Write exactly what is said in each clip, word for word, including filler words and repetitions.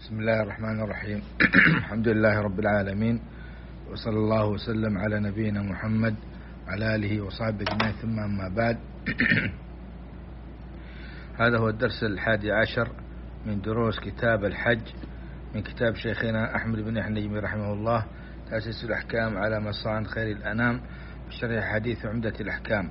بسم الله الرحمن الرحيم. الحمد لله رب العالمين، وصلى الله وسلم على نبينا محمد وعلى آله وصحبه أجمعين، ثم أما بعد. هذا هو الدرس الحادي عشر من دروس كتاب الحج من كتاب شيخنا أحمد بن يحيى النجمي رحمه الله، تأسيس الأحكام على مصان خير الأنام بشرح حديث عمدة الأحكام.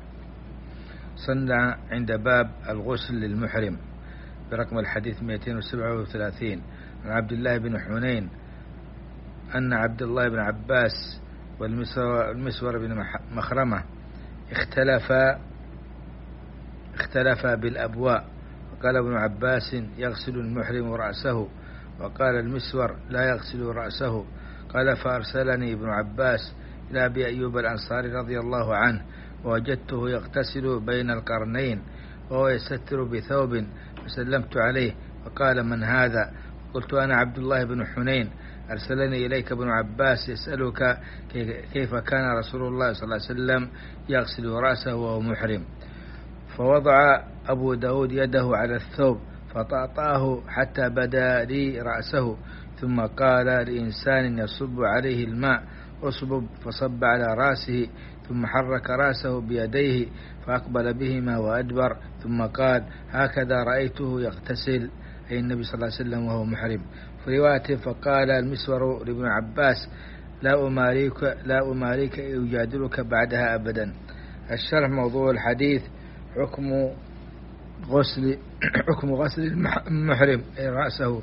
صنع عند باب الغسل للمحرم برقم الحديث مئتين وسبعة وثلاثين عن عبد الله بن حنين أن عبد الله بن عباس والمسور بن مخرمة اختلفا اختلفا بالأبواء، وقال ابن عباس يغسل المحرم رأسه، وقال المسور لا يغسل رأسه. قال فأرسلني ابن عباس إلى أبي أيوب الأنصاري رضي الله عنه، ووجدته يغتسل بين القرنين وهو يستتر بثوب، فسلمت عليه فقال من هذا؟ قلت أنا عبد الله بن حنين، أرسلني إليك ابن عباس يسألك كيف كان رسول الله صلى الله عليه وسلم يغسل رأسه وهو محرم. فوضع أبو داود يده على الثوب فطأطاه حتى بدا لي رأسه، ثم قال لإنسان يصب عليه الماء أصبب، فصب على رأسه، ثم حرك رأسه بيديه فأقبل بهما وأدبر، ثم قال هكذا رأيته يغتسل، أي النبي صلى الله عليه وسلم وهو محرم. في رواية فقال المسور لابن عباس لا أماريك, لا أماريك يجادلك بعدها أبدا. الشرح موضوع الحديث حكم غسل حكم غسل المحرم أي رأسه.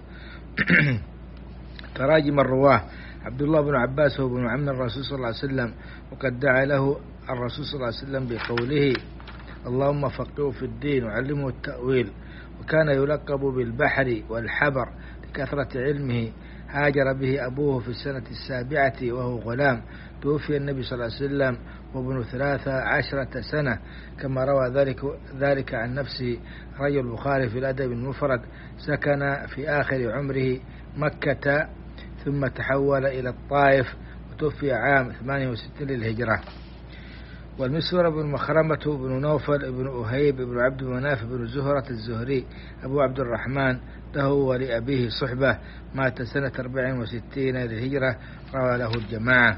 تراجم الرواه: عبد الله بن عباس هو ابن عم الرسول صلى الله عليه وسلم، وقد دعا له الرسول صلى الله عليه وسلم بقوله اللهم فقهه في الدين وعلمه التأويل، وكان يلقب بالبحر والحبر لكثرة علمه. هاجر به أبوه في السنة السابعة وهو غلام، توفي النبي صلى الله عليه وسلم وابن ثلاثة عشرة سنة، كما روى ذلك, ذلك عن نفسه رجل البخاري في الأدب المفرد. سكن في آخر عمره مكة ثم تحول إلى الطائف، وتوفي عام ثمانية وستين للهجرة. والمسور بن مخرمة بن نوفل بن أهيب بن عبد مناف بن زهرة الزهري أبو عبد الرحمن، له ولأبيه صحبة، مات سنة أربع وستين للهجرة، روى له الجماعة.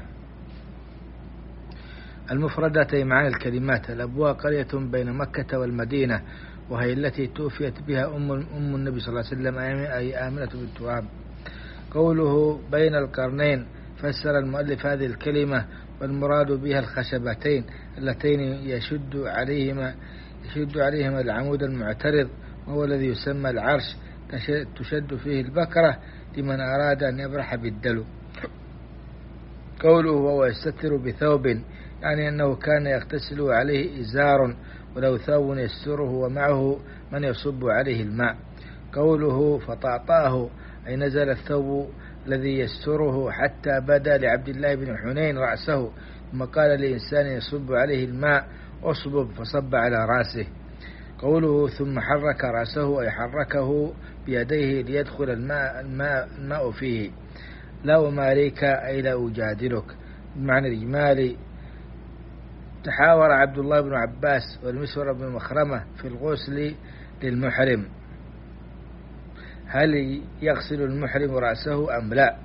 المفردات معاني الكلمات: الأبواء قرية بين مكة والمدينة، وهي التي توفيت بها أم, أم النبي صلى الله عليه وسلم أي آمنة بنت وهب. قوله بين القرنين، فسر المؤلف هذه الكلمة والمراد بها الخشبتين اللتين يشد عليهما يشد عليهما العمود المعترض، وهو الذي يسمى العرش، تشد فيه البكرة لمن أراد أن يبرح بالدلو. قوله وهو يستتر بثوب، يعني أنه كان يغتسل عليه إزار ولو ثوب يستره ومعه من يصب عليه الماء. قوله فطأطاه، أي نزل الثوب الذي يستره حتى بدا لعبد الله بن حنين رأسه، ثم قال لإنسان يصب عليه الماء أصبب، فصب على رأسه. قوله ثم حرك رأسه، أي حركه بيديه ليدخل الماء, الماء, الماء فيه. لا أماريك، أي لا أجادلك. بمعنى الإجمالي تحاور عبد الله بن عباس والمسور بن مخرمة في الغسل للمحرم، هل يغسل المحرم رأسه أم لا؟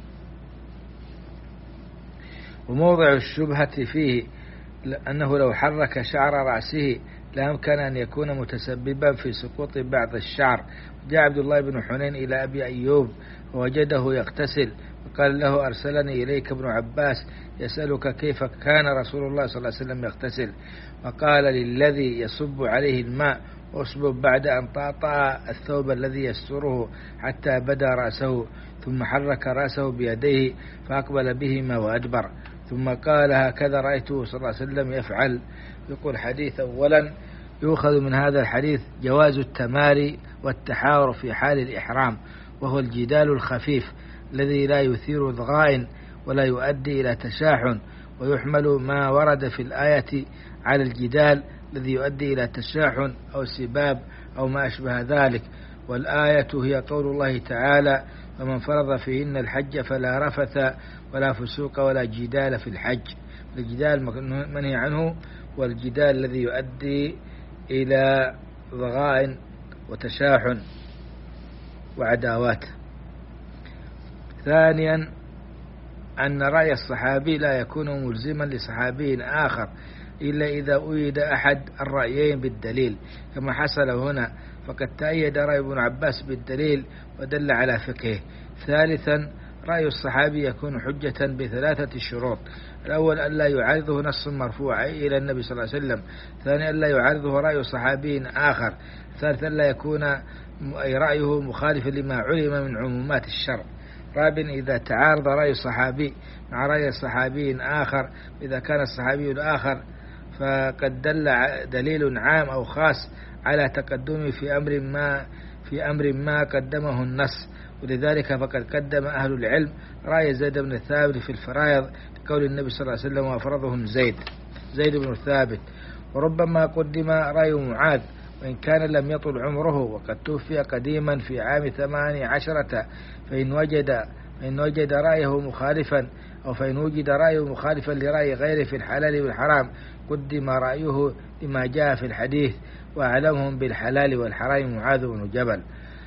وموضع الشبهة فيه أنه لو حرك شعر رأسه لا يمكن أن يكون متسببا في سقوط بعض الشعر. جاء عبد الله بن حنين إلى أبي أيوب ووجده يغتسل، وقال له أرسلني إليك ابن عباس يسألك كيف كان رسول الله صلى الله عليه وسلم يغتسل. وقال للذي يصب عليه الماء أصبب، بعد أن طأطأ الثوب الذي يستره حتى بدا رأسه، ثم حرك رأسه بيديه فأقبل بهما وأدبر، ثم قال هكذا رأيته صلى الله عليه وسلم يفعل. يقول حديث: أولا يؤخذ من هذا الحديث جواز التماري والتحاور في حال الإحرام، وهو الجدال الخفيف الذي لا يثير ضغائن ولا يؤدي إلى تشاحن، ويحمل ما ورد في الآية على الجدال الذي يؤدي إلى تشاحن أو سباب أو ما أشبه ذلك. والآية هي قول الله تعالى ومن فرض فيهن الحج فلا رفث ولا فسوق ولا جدال في الحج. الجدال منهي عنه، والجدال الذي يؤدي إلى ضغائن وتشاحن وعداوات. ثانيا أن رأي الصحابي لا يكون ملزما لصحابي آخر إلا إذا أُيد أحد الرأيين بالدليل كما حصل هنا، فقد تأيد رأي ابن عباس بالدليل ودل على فقهه. ثالثا رأي الصحابي يكون حجة بثلاثة شروط: الأول أن لا يعارضه نص مرفوع إلى النبي صلى الله عليه وسلم، ثانيا أن لا يعارضه رأي صحابي آخر، ثالثا لا يكون أي رأيه مخالفا لما علم من عمومات الشرع. رابعا إذا تعارض رأي صحابي مع رأي صحابي آخر، إذا كان الصحابي الآخر فقد دل دليل عام أو خاص على تقدمه في أمر ما في أمر ما قدمه النص، ولذلك فقد قدم أهل العلم رأي زيد بن ثابت في الفرائض لقول النبي صلى الله عليه وسلم: وأفرضهم زيد زيد بن ثابت. وربما قدم رأي معاذ وإن كان لم يطل عمره وقد توفي قديما في عام ثمان عشرة، فإن وجد فإن وجد رأيه مخالفا أو فإن وجد رأيه مخالفا لرأي غيره في الحلال والحرام قدم رأيه لما جاء في الحديث: وأعلمهم بالحلال والحرام معاذ بن جبل.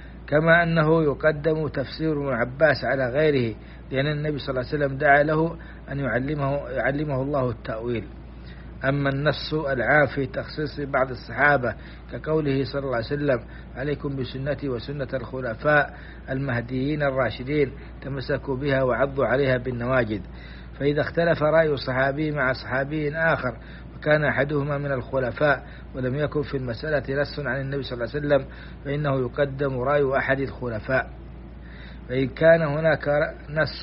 كما أنه يقدم تفسير ابن عباس على غيره، لأن النبي صلى الله عليه وسلم دعا له أن يعلمه, يعلمه الله التأويل. أما النص العام في تخصيص بعض الصحابة كقوله صلى الله عليه وسلم: عليكم بسنتي وسنة الخلفاء المهديين الراشدين تمسكوا بها وعضوا عليها بالنواجذ، فإذا اختلف رأي صحابي مع صحابي آخر وكان أحدهما من الخلفاء ولم يكن في المسألة نص عن النبي صلى الله عليه وسلم فإنه يقدم رأي أحد الخلفاء. فإن كان هناك نص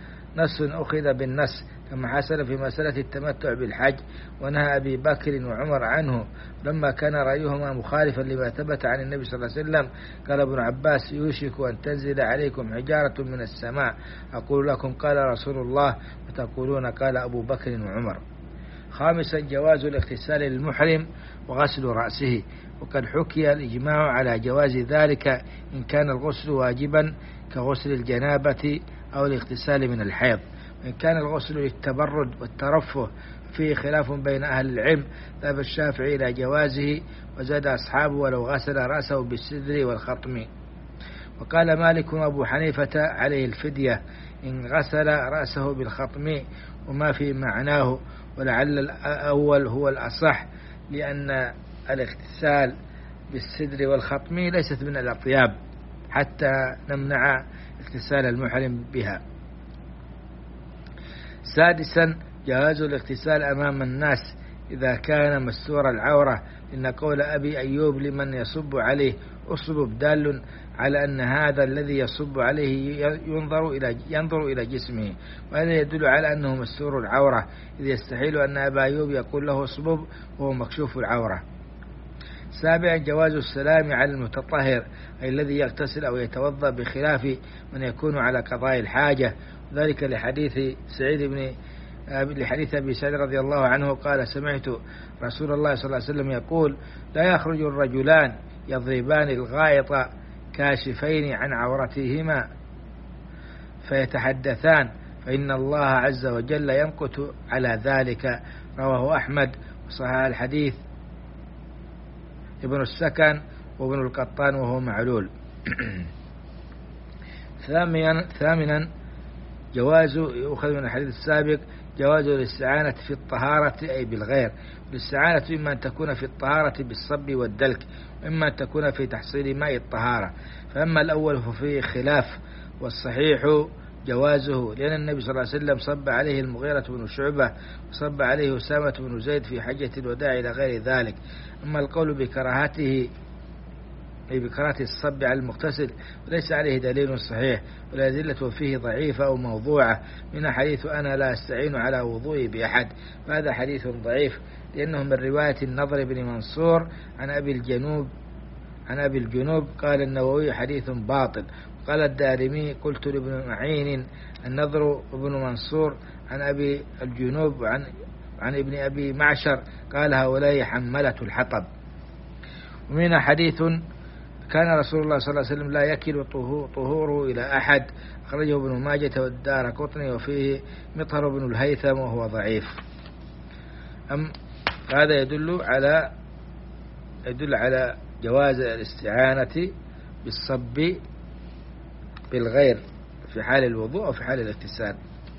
نص أخذ بالنص كما حصل في مسألة التمتع بالحج ونهى أبي بكر وعمر عنه لما كان رأيهما مخالفا لما ثبت عن النبي صلى الله عليه وسلم، قال ابن عباس: يوشك أن تنزل عليكم حجارة من السماء أقول لكم قال رسول الله وتقولون قال أبو بكر وعمر. خامسا جواز الاغتسال للمحرم وغسل رأسه، وقد حكي الإجماع على جواز ذلك إن كان الغسل واجبا كغسل الجنابة أو الاغتسال من الحيض. وإن كان الغسل للتبرد والترفه فيه خلاف بين أهل العلم، ذهب الشافعي إلى جوازه وزاد أصحابه ولو غسل رأسه بالسدر والخطم. وقال مالك وأبو حنيفة عليه الفدية إن غسل رأسه بالخطم وما في معناه، ولعل الأول هو الأصح لأن الاغتسال بالسدر والخطم ليست من الأطياب حتى نمنع اغتسال المحرم بها. سادسا جواز الاغتسال أمام الناس إذا كان مستور العورة، إن قول أبي أيوب لمن يصب عليه أصبب دال على أن هذا الذي يصب عليه ينظر إلى ينظر إلى جسمه، وهذا يدل على أنه مستور العورة، إذ يستحيل أن أبا أيوب يقول له أصبب وهو مكشوف العورة. سابعا جواز السلام على المتطهر أي الذي يغتسل أو يتوضأ بخلاف من يكون على قضاء الحاجة، ذلك لحديث سعيد بن لحديث أبي سعيد رضي الله عنه قال: سمعت رسول الله صلى الله عليه وسلم يقول: لا يخرج الرجلان يضربان الغائط كاشفين عن عورتهما فيتحدثان فإن الله عز وجل يمقت على ذلك. رواه أحمد وصحح الحديث ابن السكن وابن القطان وهو معلول. ثامنا ثامنا جواز يؤخذ من الحديث السابق جواز الاستعانة في الطهارة أي بالغير. الاستعانة إما أن تكون في الطهارة بالصب والدلك، وإما أن تكون في تحصيل ماء الطهارة. فأما الأول ففيه خلاف، والصحيح جوازه، لأن النبي صلى الله عليه وسلم صب عليه المغيرة بن شعبة وصب عليه أسامة بن زيد في حجة الوداع إلى غير ذلك. أما القول بكراهته بكراهة الصب على المغتسل وليس عليه دليل صحيح، والأدلة فيه ضعيفة أو موضوعة، من حديث أنا لا أستعين على وضوئي بأحد، فهذا حديث ضعيف لأنه من رواية النضر بن منصور عن أبي الجنوب عن أبي الجنوب. قال النووي حديث باطل. قال الدارمي قلت لابن معين النضر بن منصور عن أبي الجنوب عن عن ابن أبي معشر قال هؤلاء حملة الحطب. ومن حديث كان رسول الله صلى الله عليه وسلم لا يكل طهوره إلى أحد، أخرجه ابن ماجة والدارقطني وفيه مطهر بن الهيثم وهو ضعيف. أم هذا يدل على يدل على جواز الاستعانة بالصب بالغير في حال الوضوء أو في حال الاغتسال.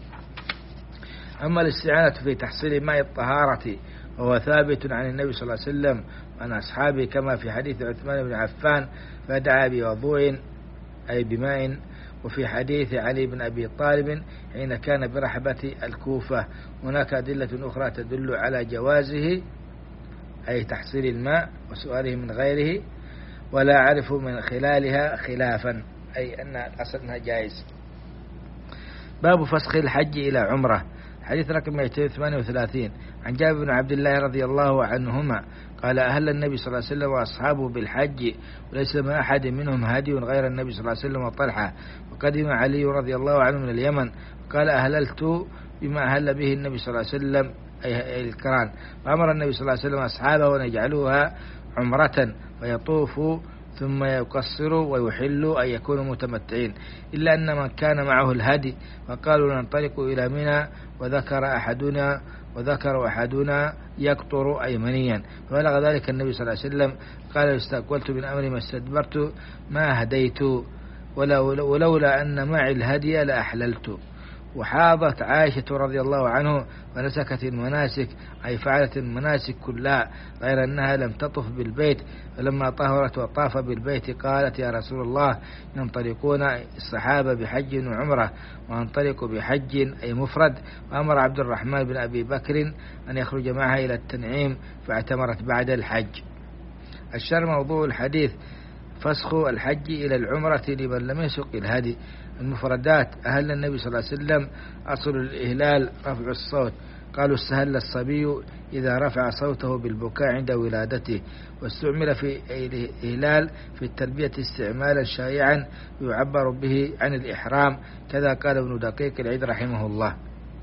أما الاستعانة في تحصيل ماء الطهارة وهو ثابت عن النبي صلى الله عليه وسلم وعن أصحابه كما في حديث عثمان بن عفان فدعا بوضوء أي بماء، وفي حديث علي بن أبي طالب حين كان برحبة الكوفة. هناك أدلة أخرى تدل على جوازه أي تحصيل الماء وسؤاله من غيره، ولا أعرف من خلالها خلافا، أي أن الأصل أنها جائز. باب فسخ الحج إلى عمرة. حديث رقم مئتين وثمانية وثلاثين عن جابر بن عبد الله رضي الله عنهما قال أهل النبي صلى الله عليه وسلم وأصحابه بالحج وليس ما أحد منهم هادي غير النبي صلى الله عليه وسلم وطلحة. وقدم علي رضي الله عنه من اليمن قال أهللت بما أهل به النبي صلى الله عليه وسلم أي الكران. فأمر النبي صلى الله عليه وسلم أصحابه أن يجعلوها عمرة ويطوفوا ثم يقصروا ويحلوا أن يكونوا متمتعين، إلا أن من كان معه الهدي فقالوا ننطلق إلى منى وذكر أحدنا وذكر أحدنا يقطر أيمنيا. فبلغ ذلك النبي صلى الله عليه وسلم قال استقبلت من أمري ما استدبرت ما هديت ولولا أن معي الهدي لأحللت. وحاضت عائشة رضي الله عنه ونسكت المناسك أي فعلت المناسك كلها غير أنها لم تطف بالبيت. فلما طهرت وطاف بالبيت قالت يا رسول الله ينطلقون الصحابة بحج وعمرة وانطلق بحج أي مفرد. وأمر عبد الرحمن بن أبي بكر أن يخرج معها إلى التنعيم فاعتمرت بعد الحج. الشر موضوع الحديث فسخ الحج إلى العمرة لمن لم يسق الهدي. المفردات أهل النبي صلى الله عليه وسلم أصل الإهلال رفع الصوت، قالوا استهل الصبي إذا رفع صوته بالبكاء عند ولادته. واستعمل في الإهلال في التربية استعمالا شائعا يعبر به عن الإحرام، كذا قال ابن دقيق العيد رحمه الله.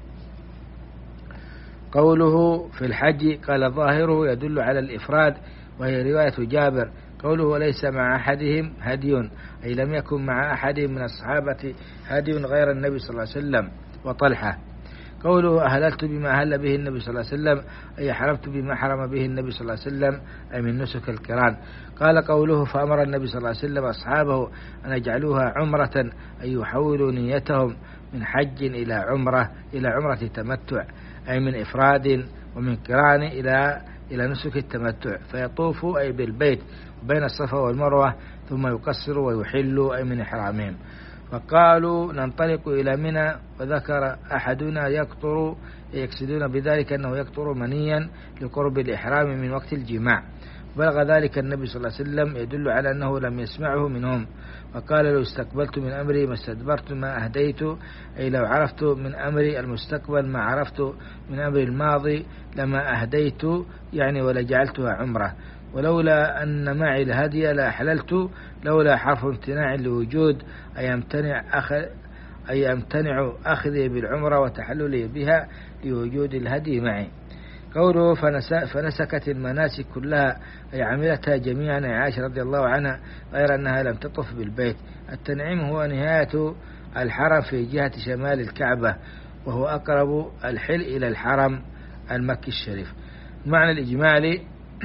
قوله في الحج قال ظاهره يدل على الإفراد وهي رواية جابر. قوله وليس مع أحدهم هدي أي لم يكن مع أحد من الصحابة هدي غير النبي صلى الله عليه وسلم وطلحة. قوله أهللت بما أهل به النبي صلى الله عليه وسلم أي حرمت بما حرم به النبي صلى الله عليه وسلم أي من نسك القران. قال قوله فأمر النبي صلى الله عليه وسلم أصحابه أن يجعلوها عمرة أي يحولوا نيتهم من حج إلى عمرة إلى عمرة تمتع أي من إفراد ومن قران إلى إلى نسك التمتع، فيطوفوا أي بالبيت بين الصفا والمروة ثم يقصروا ويحلوا أي من إحرامهم. فقالوا ننطلق إلى منى وذكر أحدنا يقطر يقصدون بذلك أنه يقطر منيا لقرب الإحرام من وقت الجماع. بلغ ذلك النبي صلى الله عليه وسلم يدل على أنه لم يسمعه منهم. وقال لو استقبلت من أمري ما استدبرت ما أهديت أي لو عرفت من أمري المستقبل ما عرفت من أمري الماضي لما أهديت يعني ولجعلتها عمرة. ولولا أن معي الهدي لأحللت لولا حرف امتناع لوجود أي امتنع أخ أي امتنع أخذي بالعمرة وتحللي بها لوجود الهدي معي. قوله فنسكت المناسك كلها أي عملتها جميعا أي عائشة رضي الله عنها غير أنها لم تطف بالبيت. التنعيم هو نهاية الحرم في جهة شمال الكعبة وهو أقرب الحل إلى الحرم المكي الشريف. المعنى الإجمالي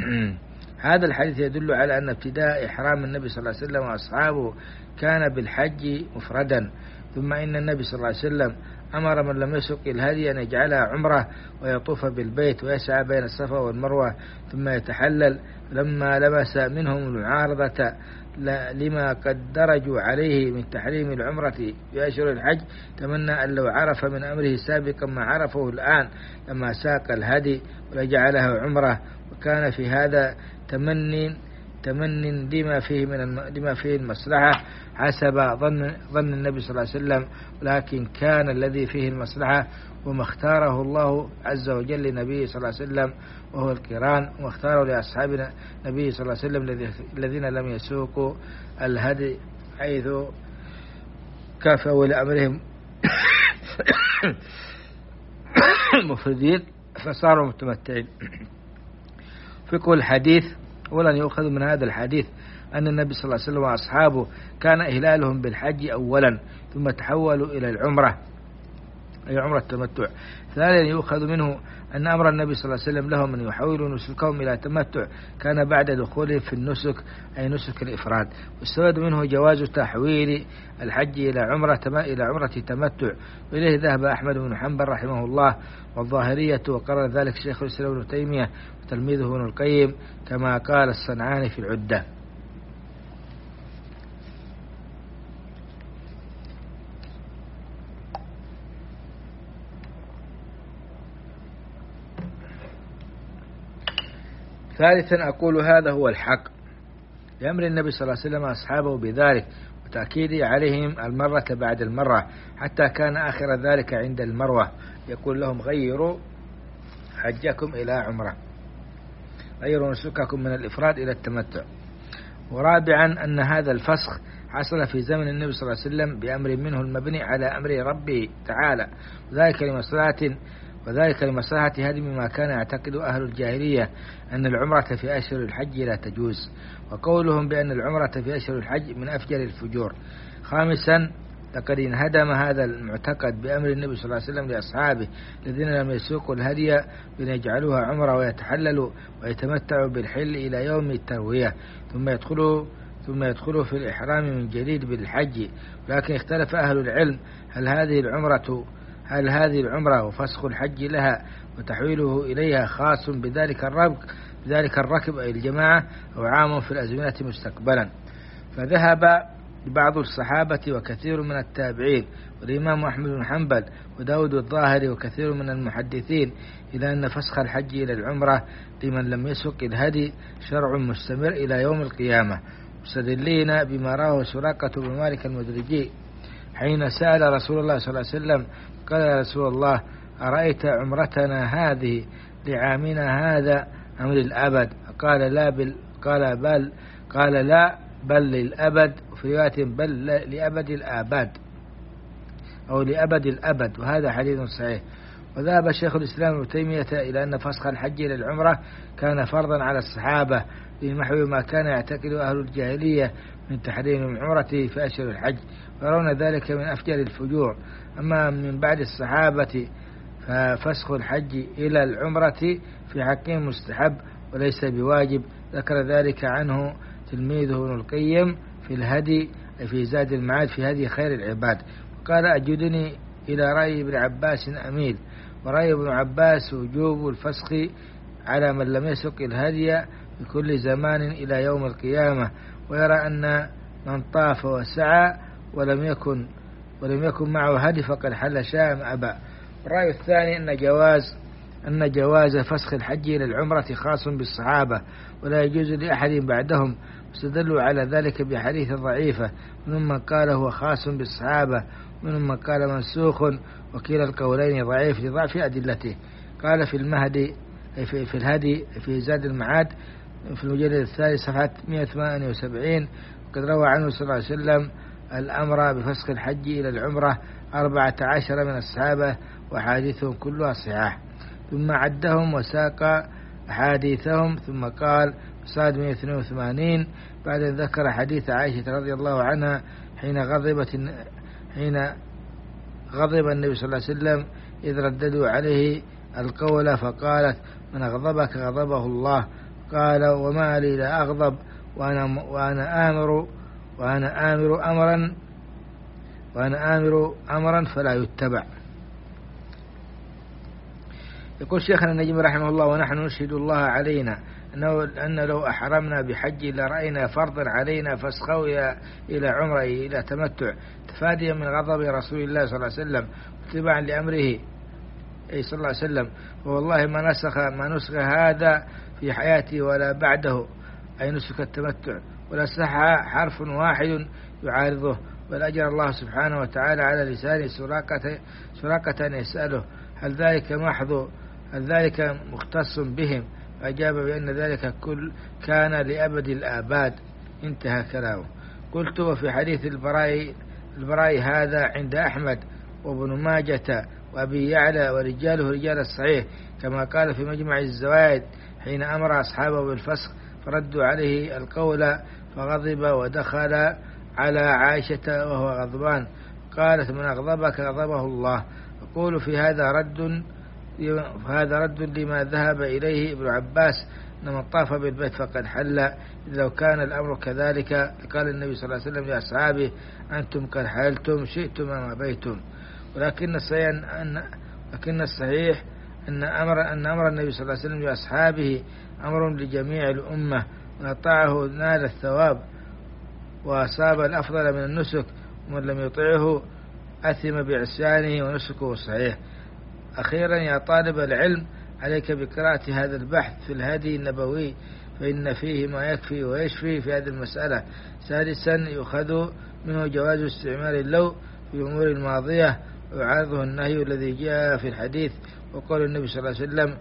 هذا الحديث يدل على أن ابتداء إحرام النبي صلى الله عليه وسلم وأصحابه كان بالحج مفردا، ثم إن النبي صلى الله عليه وسلم أمر من لم يسق الهدي أن يجعلها عمرة ويطوف بالبيت ويسعى بين الصفا والمروة ثم يتحلل. لما لبس منهم المعارضة لما قد درجوا عليه من تحريم العمرة في أشهر الحج تمنى أن لو عرف من أمره سابقا ما عرفه الآن لما ساق الهدي ولجعلها عمرة. وكان في هذا تمن تمن لما فيه من لما فيه المصلحة حسب ظن ظن النبي صلى الله عليه وسلم، ولكن كان الذي فيه المصلحة وما اختاره الله عز وجل لنبيه صلى الله عليه وسلم وهو القران، واختاره لأصحاب النبي صلى الله عليه وسلم الذين لم يسوقوا الهدي حيث كافوا لأمرهم مفردين فصاروا متمتعين. فقه الحديث ولن يؤخذ من هذا الحديث أن النبي صلى الله عليه وسلم وأصحابه كان إهلالهم بالحج أولا ثم تحولوا إلى العمرة أي عمرة التمتع. ثانيا يؤخذ منه أن أمر النبي صلى الله عليه وسلم لهم أن يحولوا نسكهم إلى تمتع كان بعد دخولهم في النسك أي نسك الإفراد. والسبب منه جواز تحويل الحج إلى عمرة إلى عمرة تمتع، وإليه ذهب أحمد بن حنبل رحمه الله والظاهرية، وقرر ذلك شيخ الإسلام ابن تيمية وتلميذه ابن القيم كما قال الصنعاني في العدة. ثالثا أقول هذا هو الحق لأمر النبي صلى الله عليه وسلم أصحابه بذلك وتأكيده عليهم المرة بعد المرة حتى كان آخر ذلك عند المروة يقول لهم غيروا حجكم إلى عمرة، غيروا نسككم من الإفراد إلى التمتع. ورابعا أن هذا الفسخ حصل في زمن النبي صلى الله عليه وسلم بأمر منه المبني على أمر ربه تعالى، وذلك لمصلحة وذلك لمصلحة هدم ما كان يعتقد أهل الجاهلية أن العمرة في أشهر الحج لا تجوز، وقولهم بأن العمرة في أشهر الحج من أفجر الفجور. خامسا لقد انهدم هذا المعتقد بأمر النبي صلى الله عليه وسلم لأصحابه الذين لم يسوقوا الهدي بأن يجعلوها عمرة ويتحللوا ويتمتعوا بالحل إلى يوم التروية ثم يدخلوا ثم يدخلوا في الإحرام من جديد بالحج. ولكن اختلف أهل العلم هل هذه العمرة هل هذه العمرة وفسخ الحج لها وتحويله إليها خاص بذلك الركب بذلك الركب أي الجماعة أو عام في الأزمنة مستقبلا. فذهب بعض الصحابة وكثير من التابعين والإمام أحمد بن حنبل وداود الظاهري وكثير من المحدثين إلى أن فسخ الحج إلى العمرة لمن لم يسق الهدي شرع مستمر إلى يوم القيامة، مستدلين بما رواه سراقة بن مالك المدرجي حين سأل رسول الله صلى الله عليه وسلم قال يا رسول الله أرأيت عمرتنا هذه لعامنا هذا أم للأبد؟ قال لا بل قال بل قال لا بل للأبد، وفي رواية بل لأبد الآباد أو لأبد الأبد، وهذا حديث صحيح. وذهب شيخ الإسلام ابن تيمية إلى أن فسخ الحج إلى العمرة كان فرضا على الصحابة لمحو ما كان يعتقد أهل الجاهلية من تحريم العمرة في أشهر الحج، ويرون ذلك من أفجر الفجور. أما من بعد الصحابة ففسخ الحج إلى العمرة في حقهم مستحب وليس بواجب، ذكر ذلك عنه تلميذه ابن القيم في الهدي في زاد المعاد في هدي خير العباد. وقال أجدني إلى رأي ابن عباس أميل، ورأي ابن عباس وجوب الفسخ على من لم يسق الهدي بكل زمان إلى يوم القيامة، ويرى أن من طاف وسعى ولم يكن ولم يكن معه هدي فقد حل شاء أبى. الرأي الثاني أن جواز أن جواز فسخ الحج إلى العمرة خاص بالصحابة ولا يجوز لأحد بعدهم، واستدلوا على ذلك بحديث ضعيفة، ومنهم من قال هو خاص بالصحابة ومنهم من قال منسوخ، وكلا القولين ضعيف لضعف أدلته. قال في المهدي في, في الهدي في زاد المعاد في المجلد الثالث صفحة مئة وثمانية وسبعين وقد روى عنه صلى الله عليه وسلم الأمر بفسخ الحج إلى العمرة أربعة عشر من الصحابة وحادثهم كلها صحاح، ثم عدهم وساق أحاديثهم ثم قال صاد مئة واثنين وثمانين بعد أن ذكر حديث عائشة رضي الله عنها حين غضبت حين غضب النبي صلى الله عليه وسلم إذ رددوا عليه القول فقالت من أغضبك غضبه الله، قال وما لي لا أغضب وأنا وأنا آمر وأنا آمر أمرا وأنا آمر أمرا فلا يتبع. يقول شيخنا النجم رحمه الله ونحن نشهد الله علينا أنه أن لو أحرمنا بحج لرأينا فرضا علينا فسخه إلى إلى عمره إلى تمتع تفاديا من غضب رسول الله صلى الله عليه وسلم واتباعا لأمره أي صلى الله عليه وسلم، والله ما نسخ ما نسخ هذا في حياته ولا بعده أي نسخ التمتع ولا صح حرف واحد يعارضه، بل أجر الله سبحانه وتعالى على لسان سراقة سراقة يسأله هل ذلك محض هل ذلك مختص بهم، فأجاب بأن ذلك كل كان لأبد الآباد، انتهى كلامه. قلت وفي حديث البراء البراء هذا عند أحمد وابن ماجة وأبي يعلى ورجاله رجال الصحيح كما قال في مجمع الزوائد حين أمر أصحابه بالفسخ فردوا عليه القول فغضب ودخل على عائشة وهو غضبان، قالت من أغضبك غضبه الله، يقول في هذا رد هذا رد لما ذهب إليه ابن عباس أن من طاف بالبيت فقد حل. إذ لو كان الأمر كذلك قال النبي صلى الله عليه وسلم لأصحابه أنتم قد حللتم شئتم أم أبيتم. ولكن الصحيح أن لكن الصحيح أن أمر أن أمر النبي صلى الله عليه وسلم لأصحابه أمر لجميع الأمة، من أطاعه نال الثواب وأصاب الأفضل من النسك، ومن لم يطعه أثم بعصيانه ونسكه صحيح. أخيرا يا طالب العلم، عليك بقراءة هذا البحث في الهدي النبوي، فإن فيه ما يكفي ويشفي في هذه المسألة. سادسا يؤخذ منه جواز استعمال اللو في الأمور الماضية، ويعارضه النهي الذي جاء في الحديث وقول النبي صلى الله عليه وسلم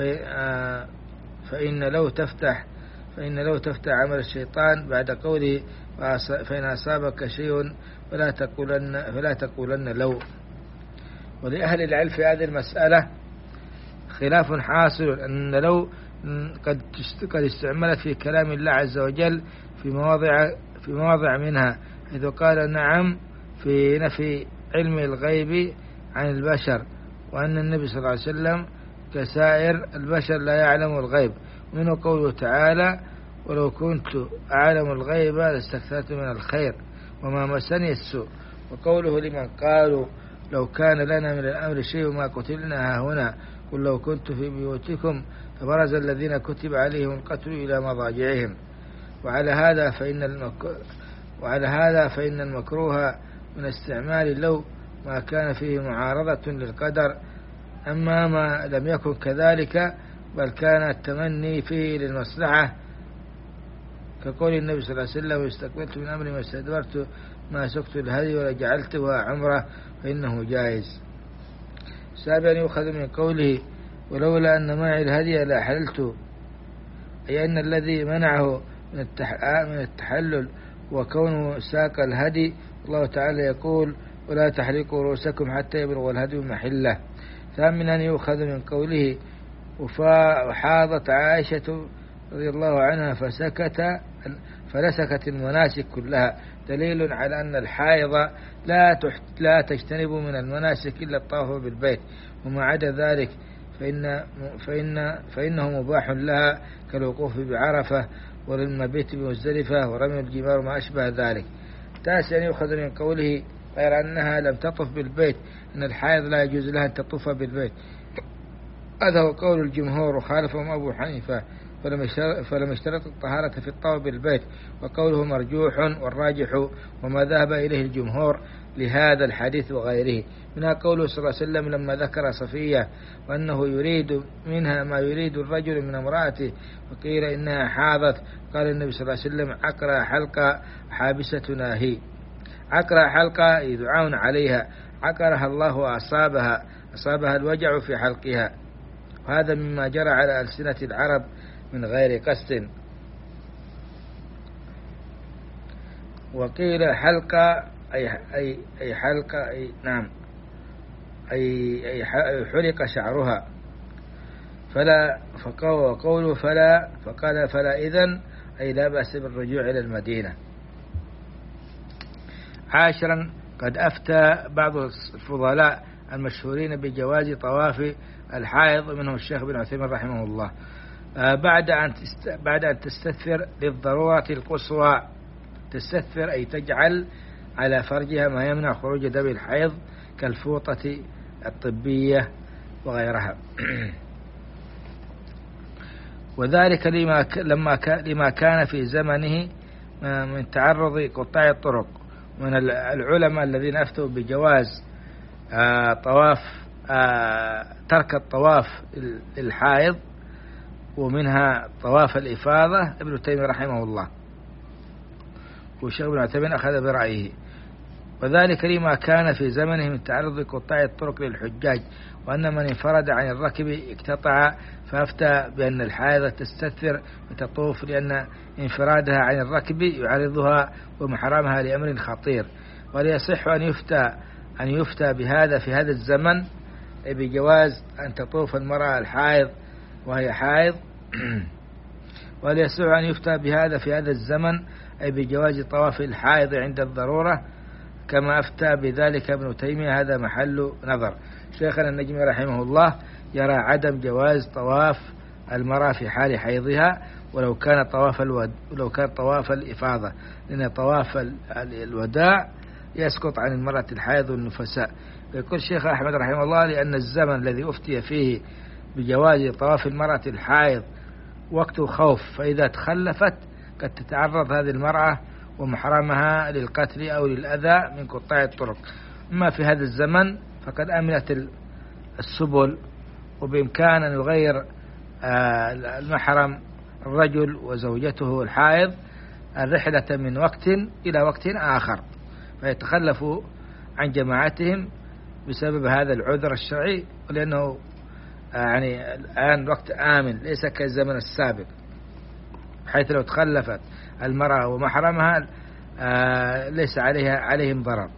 فإن لو تفتح فإن لو تفتح عمل الشيطان بعد قوله فإن أصابك شيء فلا تقولن فلا تقولن لو. ولأهل العلم في هذه المسألة خلاف حاصل، أن لو قد قد استعملت في كلام الله عز وجل في مواضع في مواضع منها، حيث قال نعم في نفي علم الغيب عن البشر، وأن النبي صلى الله عليه وسلم كسائر البشر لا يعلم الغيب. ومنه قوله تعالى ولو كنت أعلم الغيب لاستكثرت من الخير وما مسني السوء. وقوله لمن قالوا لو كان لنا من الأمر شيء ما قتلنا هنا قل لو كنت في بيوتكم فبرز الذين كتب عليهم القتل إلى مضاجعهم. وعلى هذا فإن المك... وعلى هذا فإن المكروه من استعمال اللو ما كان فيه معارضة للقدر، أما ما لم يكن كذلك بل كان التمني فيه للمصلحة، كقول النبي صلى الله عليه وسلم استقبلت من أمري ما استدبرت ما سكت الهدي ولا جعلتها عمرة فإنه جائز. سابعا يؤخذ من قوله ولولا أن معي الهدي لا حللت، أي أن الذي منعه من التحلل وكونه ساق الهدي. الله تعالى يقول ولا تحرقوا رؤوسكم حتى يبلغ الهدي محله. ثامنا يؤخذ من قوله وحاضت عائشة رضي الله عنها فسكت فلسكت المناسك كلها، دليل على أن الحائض لا لا تجتنب من المناسك إلا الطواف بالبيت، وما عدا ذلك فإن فإن فإنه مباح لها كالوقوف بعرفة والمبيت بمزدلفة ورمي الجمار وما أشبه ذلك. تاسعا يؤخذ من قوله غير أنها لم تطف بالبيت أن الحائض لا يجوز لها أن تطوف بالبيت. هذا هو قول الجمهور وخالفهم أبو حنيفة، فلم يشترط الطهارة في الطواف بالبيت، وقوله مرجوح والراجح وما ذهب إليه الجمهور لهذا الحديث وغيره. منها قوله صلى الله عليه وسلم لما ذكر صفية وأنه يريد منها ما يريد الرجل من امرأته وقيل إنها حاضت، قال النبي صلى الله عليه وسلم عقرها حلقة حابستنا هي. عقرها حلقة يدعون عليها، عقرها الله وأصابها أصابها الوجع في حلقها، وهذا مما جرى على ألسنة العرب من غير قصد. وقيل حلقة أي أي أي حلقة أي نعم أي أي حلق شعرها. فلا فقوله فلا فقال فلا إذن أي لا بأس بالرجوع إلى المدينة. عاشرا قد أفتى بعض الفضلاء المشهورين بجواز طواف الحائض، منهم الشيخ بن عثيمين رحمه الله، بعد أن بعد أن تستثفر للضرورة القصوى. تستثفر أي تجعل على فرجها ما يمنع خروج دم الحيض كالفوطة الطبية وغيرها. وذلك لما لما لما كان في زمنه من تعرض قطاع الطرق من العلماء الذين أفتوا بجواز طواف ترك الطواف الحائض، ومنها طواف الإفاضة ابن تيمية رحمه الله، والشيخ ابن عثيمين أخذ برأيه. وذلك لما كان في زمنه من تعرض قطاع الطرق للحجاج، وأن من انفرد عن الركب اقتطع، فأفتى بأن الحائض تستثر وتطوف لأن انفرادها عن الركب يعرضها ومحرمها لأمر خطير. وليصح أن يفتى أن يفتى بهذا في هذا الزمن بجواز أن تطوف المرأة الحائض وهي حائض. وليصح أن يفتى بهذا في هذا الزمن أي بجواز طواف الحائض عند الضرورة كما أفتى بذلك ابن تيمية، هذا محل نظر. شيخنا النجمي رحمه الله يرى عدم جواز طواف المرأة في حال حيضها ولو كان طواف الود... ولو كان طواف الإفاضة، لأن طواف الوداع يسقط عن المرأة الحائض والنفساء. يقول الشيخ أحمد رحمه الله لأن الزمن الذي أفتي فيه بجواز طواف المرأة الحائض وقت خوف، فإذا تخلفت قد تتعرض هذه المرأة ومحرمها للقتل أو للأذى من قطاع الطرق. أما في هذا الزمن فقد أمنت السبل، وبإمكان أن يغير المحرم الرجل وزوجته الحائض الرحلة من وقت إلى وقت آخر، فيتخلفوا عن جماعتهم بسبب هذا العذر الشرعي، لأنه يعني الآن وقت آمن ليس كالزمن السابق، حيث لو تخلفت المرأة ومحرمها ليس عليها عليهم ضرر.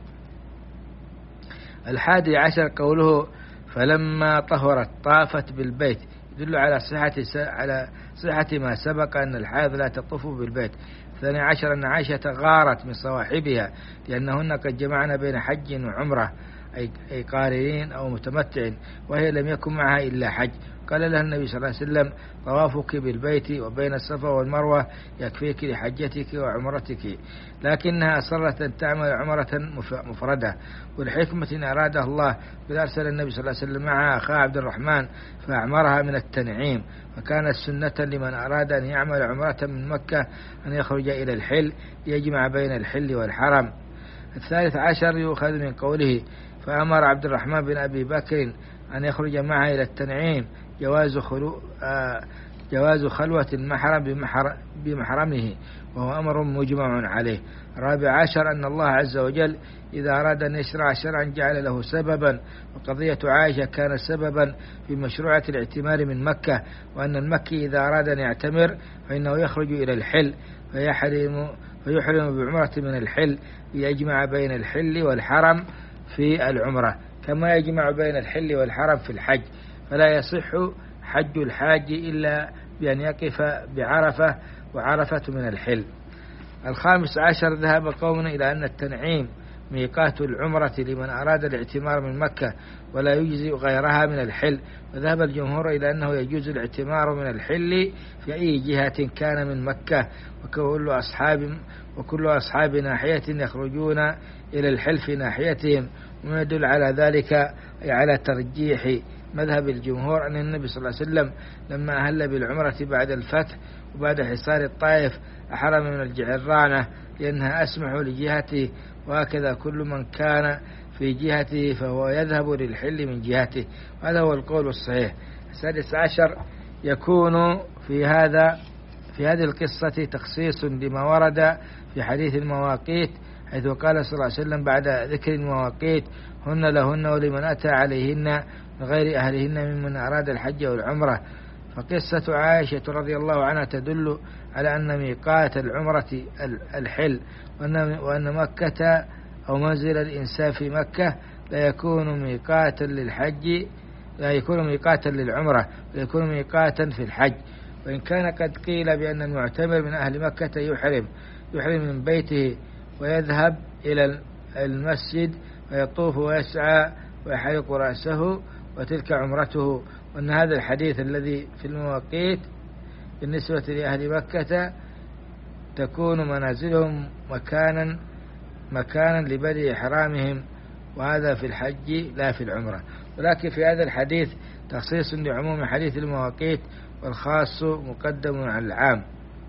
الحادي عشر قوله فلما طهرت طافت بالبيت، يدل على صحة على صحة ما سبق أن الحائض لا تطوف بالبيت. الثاني عشر أن عائشة غارت من صواحبها لأنهن قد جمعن بين حج وعمرة، أي قارنين أو متمتع، وهي لم يكن معها إلا حج. قال لها النبي صلى الله عليه وسلم طوافك بالبيت وبين الصفا والمروة يكفيك لحجتك وعمرتك، لكنها أصرت أن تعمل عمرة مفردة، والحكمة أرادها الله بل أرسل النبي صلى الله عليه وسلم معها أخاه عبد الرحمن فأعمرها من التنعيم، وكانت سنة لمن أراد أن يعمل عمرة من مكة أن يخرج إلى الحل يجمع بين الحل والحرم. الثالث عشر يؤخذ من قوله فأمر عبد الرحمن بن أبي بكر أن يخرج معه إلى التنعيم جواز خلو آه جواز خلوة المحرم بمحر بمحرمه، وهو أمر مجمع عليه. الرابع عشر أن الله عز وجل إذا أراد أن يشرع شرعا جعل له سببا، وقضية عائشة كانت سببا في مشروعة الاعتمار من مكة، وأن المكي إذا أراد أن يعتمر فإنه يخرج إلى الحل فيحرم فيحرم بعمرة من الحل ليجمع بين الحل والحرم في العمرة، كما يجمع بين الحل والحرم في الحج، فلا يصح حج الحاج إلا بأن يقف بعرفة، وعرفة من الحل. الخامس عشر ذهب قوم إلى أن التنعيم ميقات العمرة لمن أراد الاعتمار من مكة ولا يجزي غيرها من الحل، وذهب الجمهور إلى أنه يجوز الاعتمار من الحل في أي جهة كان من مكة، وكل أصحاب وكل أصحاب ناحية يخرجون إلى الحل في ناحيتهم، وما يدل على ذلك أي على ترجيح مذهب الجمهور أن النبي صلى الله عليه وسلم لما أهل بالعمرة بعد الفتح وبعد حصار الطائف أحرم من الجعرانة لأنها أسمح لجهته، وهكذا كل من كان في جهته فهو يذهب للحل من جهته، وهذا هو القول الصحيح. السادس عشر يكون في هذا في هذه القصة تخصيص لما ورد في حديث المواقيت، حيث قال صلى الله عليه وسلم بعد ذكر المواقيت هن لهن ولمن أتى عليهن من غير أهلهن ممن أراد الحج والعمرة. فقصة عائشة رضي الله عنها تدل على أن ميقات العمرة الحل، وأن مكة أو منزل الإنسان في مكة لا يكون ميقاتا للحج لا يكون ميقاتا للعمرة، ويكون ميقاتا في الحج. وإن كان قد قيل بأن المعتمر من أهل مكة يحرم يحرم من بيته ويذهب إلى المسجد ويطوف ويسعى ويحلق رأسه وتلك عمرته، وأن هذا الحديث الذي في المواقيت بالنسبة لأهل مكة تكون منازلهم مكانا مكانا لبدء إحرامهم، وهذا في الحج لا في العمرة. ولكن في هذا الحديث تخصيص لعموم حديث المواقيت، والخاص مقدم على العام.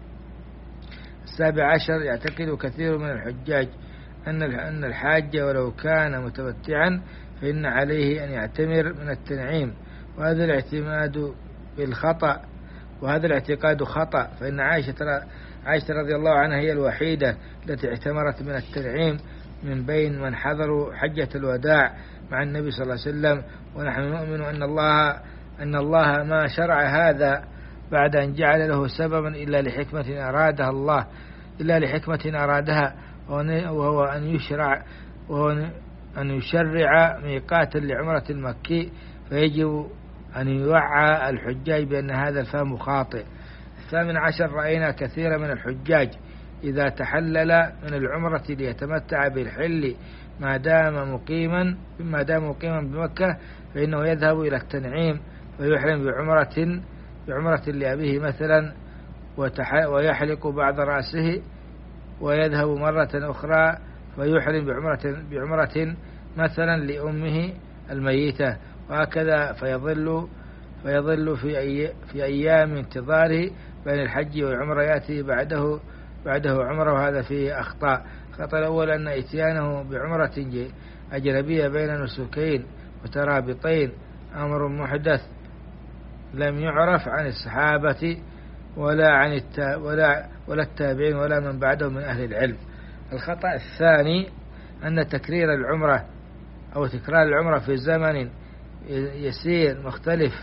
السابع عشر يعتقد كثير من الحجاج أن الحاج ولو كان متمتعا فإن عليه أن يعتمر من التنعيم، وهذا الاعتماد بالخطأ وهذا الاعتقاد خطأ، فإن عائشة عائشة رضي الله عنها هي الوحيدة التي اعتمرت من التنعيم من بين من حضروا حجة الوداع مع النبي صلى الله عليه وسلم، ونحن نؤمن أن الله أن الله ما شرع هذا بعد أن جعل له سببا إلا لحكمة أرادها الله إلا لحكمة أرادها وهو أن يشرع وهو أن يشرع ميقاتا لعمرة المكي، فيجب أن يوعى الحجاج بأن هذا الفهم خاطئ. الثامن عشر رأينا كثيرا من الحجاج إذا تحلل من العمرة ليتمتع بالحل ما دام مقيما ما دام مقيما بمكة فإنه يذهب إلى التنعيم ويحرم بعمرة بعمرة لأبيه مثلا ويحلق بعض رأسه ويذهب مرة أخرى فيحرم بعمرة بعمرة مثلا لأمه الميتة، وهكذا فيظل فيظل في أي في أيام انتظاره بين الحج والعمرة يأتي بعده بعده عمره، وهذا فيه أخطاء. الخطأ الأول أن إتيانه بعمرة أجنبية بين نسكين مترابطين أمر محدث لم يعرف عن الصحابة ولا عن التا ولا ولا التابعين ولا من بعدهم من أهل العلم. الخطأ الثاني أن تكرير العمرة أو تكرار العمرة في زمن يسير مختلف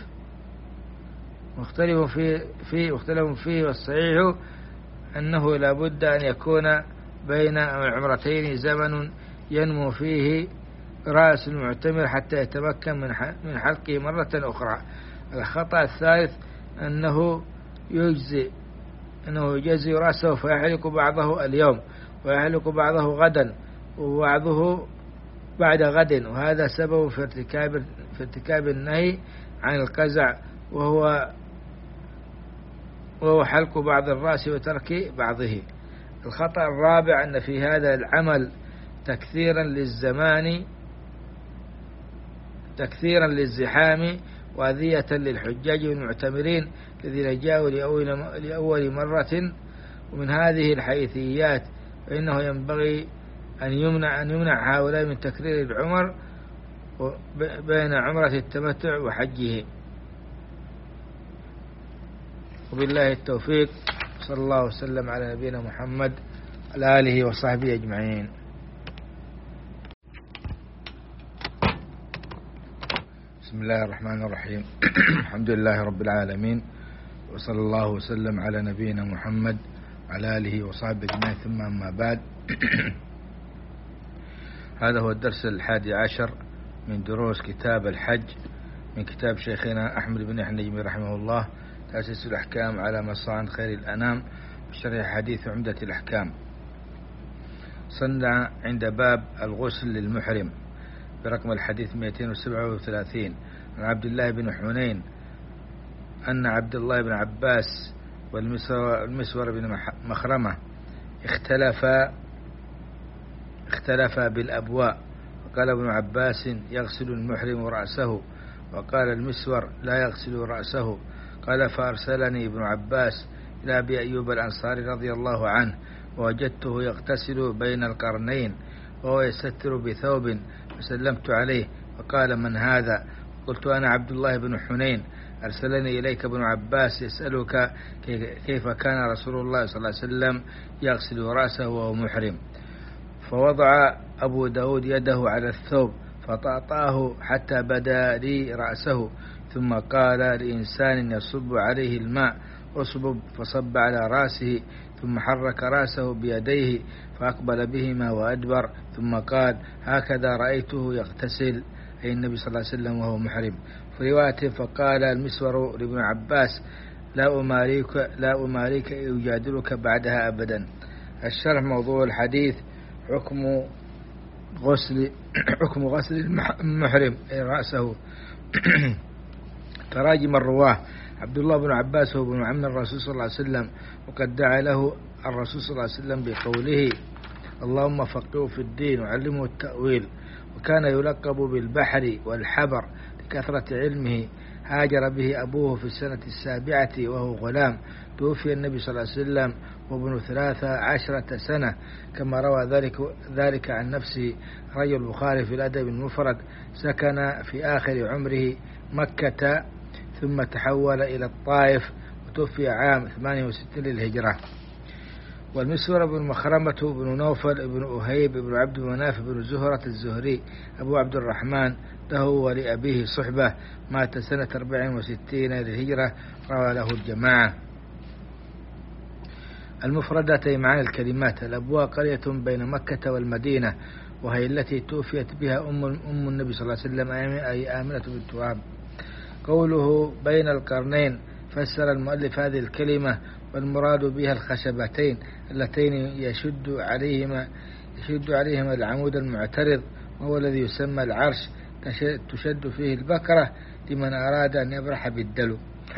مختلف فيه فيه مختلف فيه والصحيح أنه لا بد أن يكون بين العمرتين زمن ينمو فيه رأس المعتمر حتى يتمكن من من حلقه مرة أخرى. الخطأ الثالث أنه يجزي أنه يجزي رأسه فيحلق بعضه اليوم ويحلق بعضه غدا وبعضه بعد غد، وهذا سبب في ارتكاب في ارتكاب النهي عن القزع وهو وهو حلق بعض الرأس وترك بعضه. الخطأ الرابع أن في هذا العمل تكثيرا للزمان تكثيرا للزحام وأذية للحجاج والمعتمرين الذين جاءوا لأول مرة، ومن هذه الحيثيات فإنه ينبغي أن يمنع أن يمنع هؤلاء من تكرير العمر بين عمرة التمتع وحجه. وبالله التوفيق، صلى الله وسلم على نبينا محمد وعلى آله وصحبه أجمعين. بسم الله الرحمن الرحيم. الحمد لله رب العالمين، وصلى الله وسلم على نبينا محمد وعلى آله وصحبه أجمعين، ثم أما بعد. هذا هو الدرس الحادي عشر من دروس كتاب الحج من كتاب شيخنا أحمد بن يحيى النجمي رحمه الله، تأسيس الأحكام على مصان خير الأنام وشرح حديث عمدة الأحكام. صنع عند باب الغسل للمحرم برقم الحديث مئتين وسبعة وثلاثين عن عبد الله بن حنين أن عبد الله بن عباس والمسور بن مخرمة اختلفا اختلفا بالأبواء، وقال ابن عباس يغسل المحرم رأسه، وقال المسور لا يغسل رأسه. قال فأرسلني ابن عباس إلى أبي أيوب الأنصاري رضي الله عنه، ووجدته يغتسل بين القرنين وهو يستر بثوب، فسلمت عليه فقال من هذا؟ قلت أنا عبد الله بن حنين، أرسلني إليك ابن عباس يسألك كيف كان رسول الله صلى الله عليه وسلم يغسل رأسه وهو محرم. فوضع أبو داود يده على الثوب فطأطاه حتى بدا لي رأسه، ثم قال لإنسان يصب عليه الماء أصبب، فصب على رأسه، ثم حرك رأسه بيديه فأقبل بهما وأدبر، ثم قال هكذا رأيته يغتسل، أي النبي صلى الله عليه وسلم وهو محرم. في رواية فقال المسور لابن عباس لا أماريك لا أماريك يجادلك بعدها أبدا. الشرح موضوع الحديث حكم غسل حكم غسل المحرم أي رأسه. تراجم الرواه: عبد الله بن عباس هو ابن عم الرسول صلى الله عليه وسلم، وقد دعا له الرسول صلى الله عليه وسلم بقوله اللهم فقهه في الدين وعلمه التأويل، وكان يلقب بالبحر والحبر لكثرة علمه. هاجر به أبوه في السنة السابعة وهو غلام، توفي النبي صلى الله عليه وسلم وابن ثلاثة عشرة سنة، كما روى ذلك ذلك عن نفسه رجل البخاري في الأدب المفرد. سكن في آخر عمره مكة ثم تحول إلى الطائف، وتوفي عام ثمانية وستين للهجرة. والمسور بن مخرمة بن نوفل بن أهيب بن عبد مناف بن زهرة الزهري أبو عبد الرحمن، له ولأبيه صحبة، مات سنة أربع وستين للهجرة، روى له الجماعة. المفردات أي معاني الكلمات. الأبواء قرية بين مكة والمدينة، وهي التي توفيت بها أم, أم النبي صلى الله عليه وسلم أي آمنة بنت وهب. قوله بين القرنين، فسر المؤلف هذه الكلمة والمراد بها الخشبتين اللتين يشد عليهما يشد عليهما العمود المعترض، وهو الذي يسمى العرش، تشد فيه البكرة لمن أراد أن يبرح بالدلو.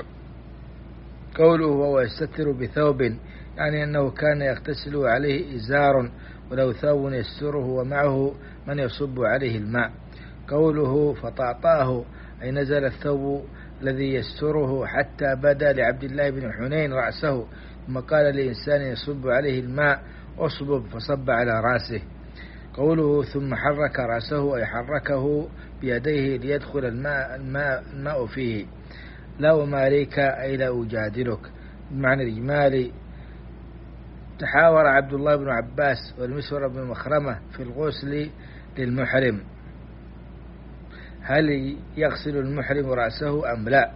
قوله وهو يستتر بثوب، يعني أنه كان يغتسل عليه إزار ولو ثوب يستره ومعه من يصب عليه الماء. قوله فطأطاه، أي نزل الثوب الذي يستره حتى بدا لعبد الله بن حنين رأسه، ثم قال لإنسان يصب عليه الماء أصبب، فصب على رأسه. قوله ثم حرك رأسه، أي حركه بيديه ليدخل الماء, الماء, الماء فيه. لا أماريك، أي لا أجادلك. بمعنى الإجمالي تحاور عبد الله بن عباس والمسور بن مخرمة في الغسل للمحرم، هل يغسل المحرم رأسه أم لا؟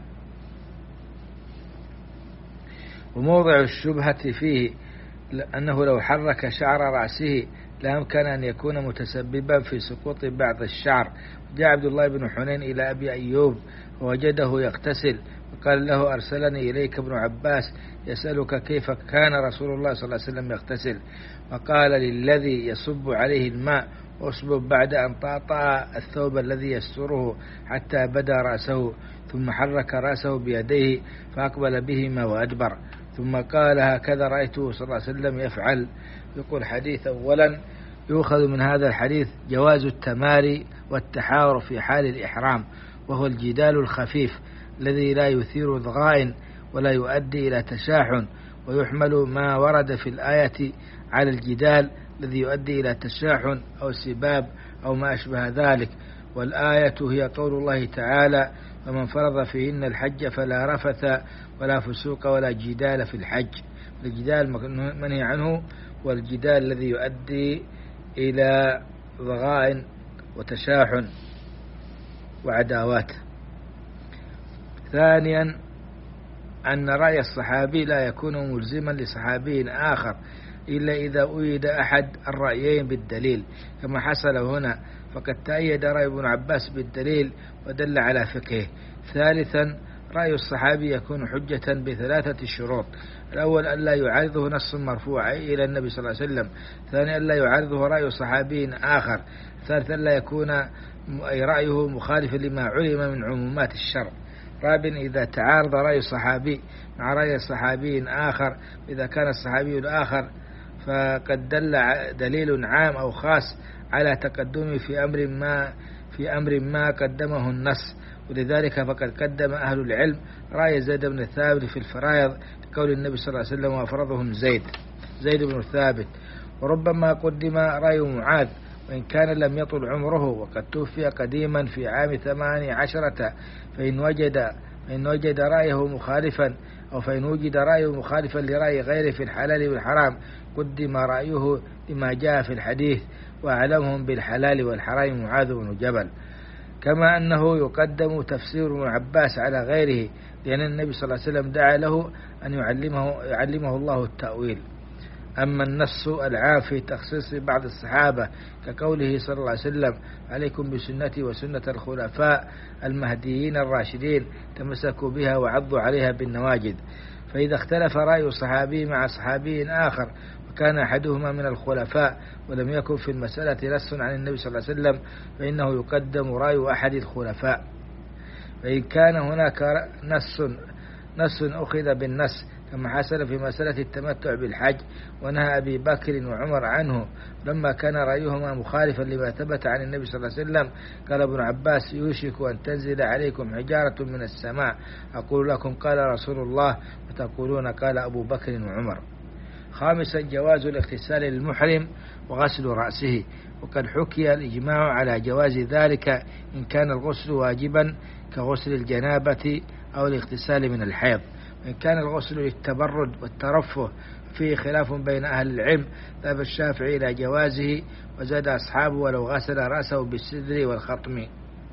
وموضع الشبهة فيه أنه لو حرك شعر رأسه لا يمكن أن يكون متسببا في سقوط بعض الشعر. جاء عبد الله بن حنين إلى أبي أيوب ووجده يغتسل، وقال له أرسلني إليك ابن عباس يسألك كيف كان رسول الله صلى الله عليه وسلم يغتسل، وقال للذي يصب عليه الماء أصبب بعد أن طأطأ الثوب الذي يستره حتى بدا رأسه، ثم حرك رأسه بيديه فأقبل بهما وأدبر، ثم قال هكذا رأيته صلى الله عليه وسلم يفعل. يقول حديث أولا يؤخذ من هذا الحديث جواز التماري والتحاور في حال الإحرام، وهو الجدال الخفيف الذي لا يثير ضغائن ولا يؤدي إلى تشاحن، ويحمل ما ورد في الآية على الجدال الذي يؤدي إلى تشاحن أو سباب أو ما أشبه ذلك. والآية هي قول الله تعالى ومن فرض فيهن الحج فلا رفث ولا فسوق ولا جدال في الحج. الجدال منهي عنه، والجدال الذي يؤدي إلى ضغائن وتشاحن وعداوات. ثانيا أن رأي الصحابي لا يكون ملزما لصحابي آخر إلا إذا أيد أحد الرأيين بالدليل كما حصل هنا، فقد تأيد رأي ابن عباس بالدليل ودل على فقهه. ثالثا رأي الصحابي يكون حجة بثلاثة شروط: الأول أن لا يعارضه نص مرفوع إلى النبي صلى الله عليه وسلم، ثانيا أن لا يعارضه رأي صحابي آخر، ثالثا لا يكون أي رأيه مخالفا لما علم من عمومات الشرع، رابعا إذا تعارض رأي صحابي مع رأي صحابي آخر، إذا كان الصحابي الآخر فقد دل دليل عام أو خاص على تقدمه في أمر ما في أمر ما قدمه النص، ولذلك فقد قدم أهل العلم رأي زيد بن ثابت في الفرائض لقول النبي صلى الله عليه وسلم وأفرضهم زيد زيد بن ثابت. وربما قدم رأي معاذ وإن كان لم يطل عمره وقد توفي قديما في عام ثمان عشرة، فإن وجد فإن وجد رأيه مخالفا أو فإن وجد رأيه مخالفا لرأي غيره في الحلال والحرام قدم رأيه لما جاء في الحديث وأعلمهم بالحلال والحرام معاذ بن جبل. كما أنه يقدم تفسير ابن عباس على غيره، لأن النبي صلى الله عليه وسلم دعا له أن يعلمه, يعلمه الله التأويل. أما النص العام في تخصيص بعض الصحابة كقوله صلى الله عليه وسلم عليكم بسنتي وسنة الخلفاء المهديين الراشدين تمسكوا بها وعضوا عليها بالنواجذ، فإذا اختلف رأي صحابي مع صحابي آخر وكان أحدهما من الخلفاء ولم يكن في المسألة نص عن النبي صلى الله عليه وسلم فإنه يقدم رأي أحد الخلفاء. فإن كان هناك نص نص أخذ بالنص كما حصل في مسألة التمتع بالحج ونهى أبي بكر وعمر عنه لما كان رأيهما مخالفا لما ثبت عن النبي صلى الله عليه وسلم، قال ابن عباس يوشك أن تنزل عليكم حجارة من السماء أقول لكم قال رسول الله وتقولون قال أبو بكر وعمر. خامسا جواز الاغتسال للمحرم وغسل رأسه، وقد حكي الإجماع على جواز ذلك إن كان الغسل واجبا كغسل الجنابة أو الاغتسال من الحيض. وإن كان الغسل للتبرد والترفه فيه خلاف بين أهل العلم، ذهب الشافعي إلى جوازه وزاد أصحابه ولو غسل رأسه بالسدر والخطم.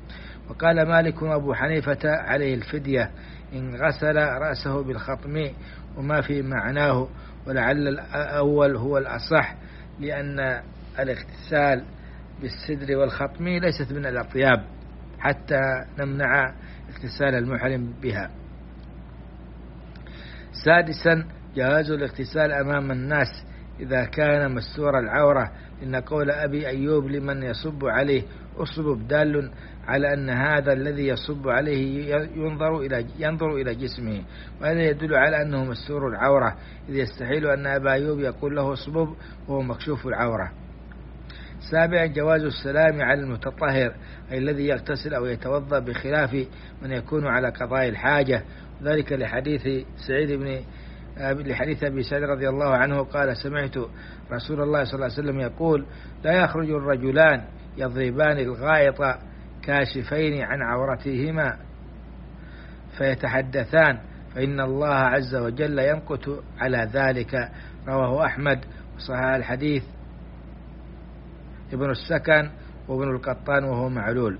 وقال مالك وأبو حنيفة عليه الفدية إن غسل رأسه بالخطم وما في معناه، ولعل الأول هو الأصح لأن الاغتسال بالسدر والخطم ليست من الأطياب حتى نمنع اغتسال المحرم بها. سادسا جواز الاغتسال أمام الناس إذا كان مستور العورة، إن قول أبي أيوب لمن يصب عليه أصبب دال على أن هذا الذي يصب عليه ينظر إلى ينظر إلى جسمه، وهذا يدل على أنه مستور العورة، إذ يستحيل أن أبا أيوب يقول له أصبب وهو مكشوف العورة. سابعا جواز السلام على المتطهر، أي الذي يغتسل أو يتوضأ، بخلاف من يكون على قضاء الحاجة، ذلك لحديث سعيد بن لحديث أبي سعيد رضي الله عنه قال: سمعت رسول الله صلى الله عليه وسلم يقول: لا يخرج الرجلان يضربان الغائط كاشفين عن عورتهما فيتحدثان، فإن الله عز وجل يمقت على ذلك. رواه أحمد وصحح الحديث ابن السكن وابن القطان وهو معلول.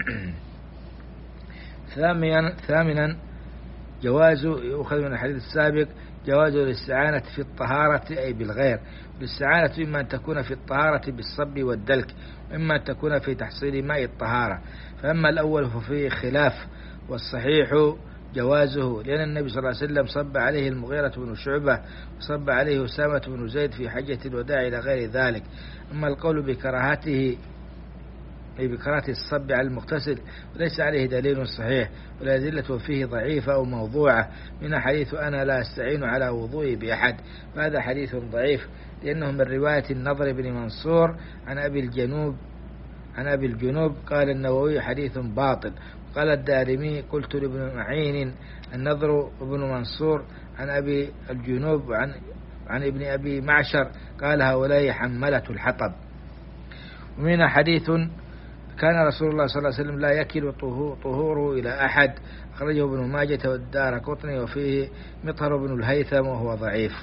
ثامنا ثامنا جواز يؤخذ من الحديث السابق جواز الاستعانة في الطهارة أي بالغير. الاستعانة إما أن تكون في الطهارة بالصب والدلك، وإما أن تكون في تحصيل ماء الطهارة. فأما الأول ففيه خلاف، والصحيح جوازه، لأن النبي صلى الله عليه وسلم صب عليه المغيرة بن شعبة وصب عليه أسامة بن زيد في حجة الوداع إلى غير ذلك. أما القول بكراهته أي بكراهة الصب على المغتسل وليس عليه دليل صحيح، والأدلة فيه ضعيفة أو موضوعة، من حديث أنا لا أستعين على وضوئي بأحد، فهذا حديث ضعيف، لأنه من رواية النضر بن منصور عن أبي الجنوب عن أبي الجنوب. قال النووي حديث باطل. قال الدارمي: قلت لابن معين النضر بن منصور عن أبي الجنوب عن عن ابن أبي معشر، قال: هؤلاء حملة الحطب. ومن حديث كان رسول الله صلى الله عليه وسلم لا يكل طهوره إلى أحد، أخرجه ابن ماجة والدارقطني، وفيه مطهر بن الهيثم وهو ضعيف.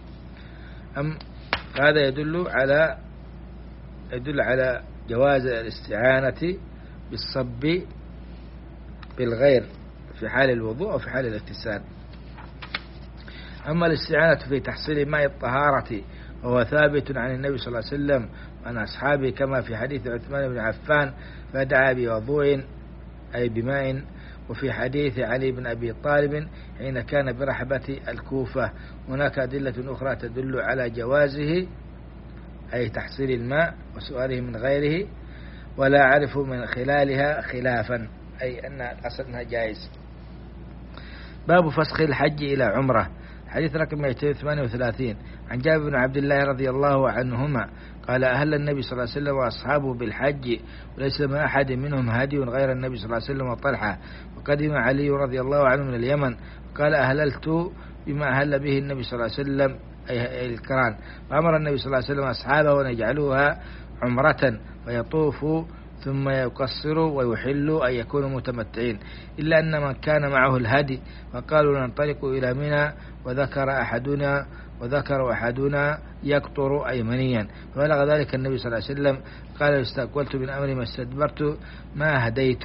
أم هذا يدل على يدل على جواز الاستعانة بالصب بالغير في حال الوضوء أو في حال الاغتسال. أما الاستعانة في تحصيل ماء الطهارة وهو ثابت عن النبي صلى الله عليه وسلم وعن أصحابه، كما في حديث عثمان بن عفان: فدعا بوضوء أي بماء. وفي حديث علي بن أبي طالب حين كان برحبة الكوفة. هناك أدلة أخرى تدل على جوازه أي تحصيل الماء وسؤاله من غيره، ولا أعرف من خلالها خلافا، أي أن الأصل أنها جائز. باب فسخ الحج إلى عمرة. حديث رقم مئتين وثمانية وثلاثين عن جابر بن عبد الله رضي الله عنهما قال: أهل النبي صلى الله عليه وسلم وأصحابه بالحج، وليس ما أحد منهم هدي غير النبي صلى الله عليه وسلم وطلحة. وقدم علي رضي الله عنه من اليمن، قال: أهللت بما أهل به النبي صلى الله عليه وسلم أي الكران. فأمر النبي صلى الله عليه وسلم أصحابه أن يجعلوها عمرة ويطوفوا ثم يقصروا ويحلوا أن يكونوا متمتعين، إلا أن من كان معه الهدي فقالوا ننطلق إلى منى، وذكر أحدنا وذكر أحدنا يقطر أيمنيا، فبلغ ذلك النبي صلى الله عليه وسلم قال: استقبلت من أمري ما استدبرت ما هديت،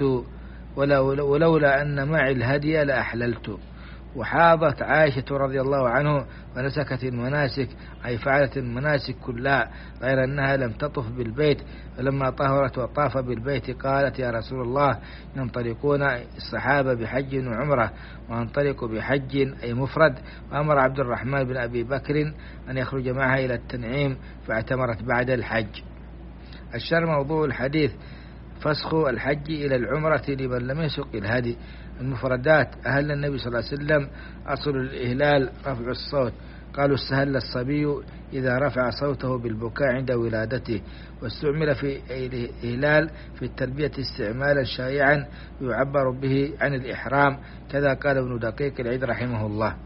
ولولا أن معي الهدي لأحللت. وحاضت عائشة رضي الله عنه ونسكت المناسك، أي فعلت المناسك كلها غير أنها لم تطف بالبيت. فلما طهرت وطاف بالبيت قالت: يا رسول الله، ينطلقون الصحابة بحج وعمرة وانطلق بحج أي مفرد. وأمر عبد الرحمن بن أبي بكر أن يخرج معها إلى التنعيم، فاعتمرت بعد الحج. الشر موضوع الحديث فسخ الحج إلى العمرة لمن لم يسق الهدي. المفردات: أهل النبي صلى الله عليه وسلم أصل الإهلال رفع الصوت، قالوا استهل الصبي إذا رفع صوته بالبكاء عند ولادته. واستعمل في الإهلال في التلبية استعمالا شائعا يعبر به عن الإحرام، كذا قال ابن دقيق العيد رحمه الله.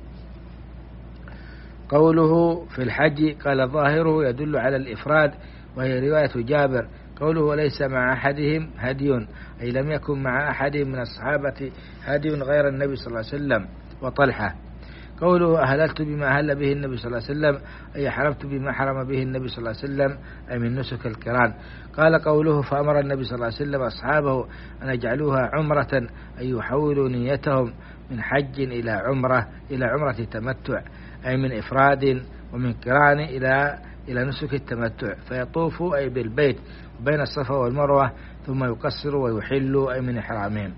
قوله في الحج قال ظاهره يدل على الإفراد، وهي رواية جابر. قوله وليس مع أحدهم هدي، أي لم يكن مع أحد من الصحابة هدي غير النبي صلى الله عليه وسلم وطلحة. قوله أهللت بما أهل به النبي صلى الله عليه وسلم، أي حرمت بما حرم به النبي صلى الله عليه وسلم، أي من نسك القران. قال قوله فأمر النبي صلى الله عليه وسلم أصحابه أن يجعلوها عمرة، أي يحولوا نيتهم من حج إلى عمرة إلى عمرة تمتع، أي من إفراد ومن قران إلى إلى نسك التمتع، فيطوفوا أي بالبيت بين الصفا والمروة، ثم يقصروا ويحلوا أي من إحرامهم.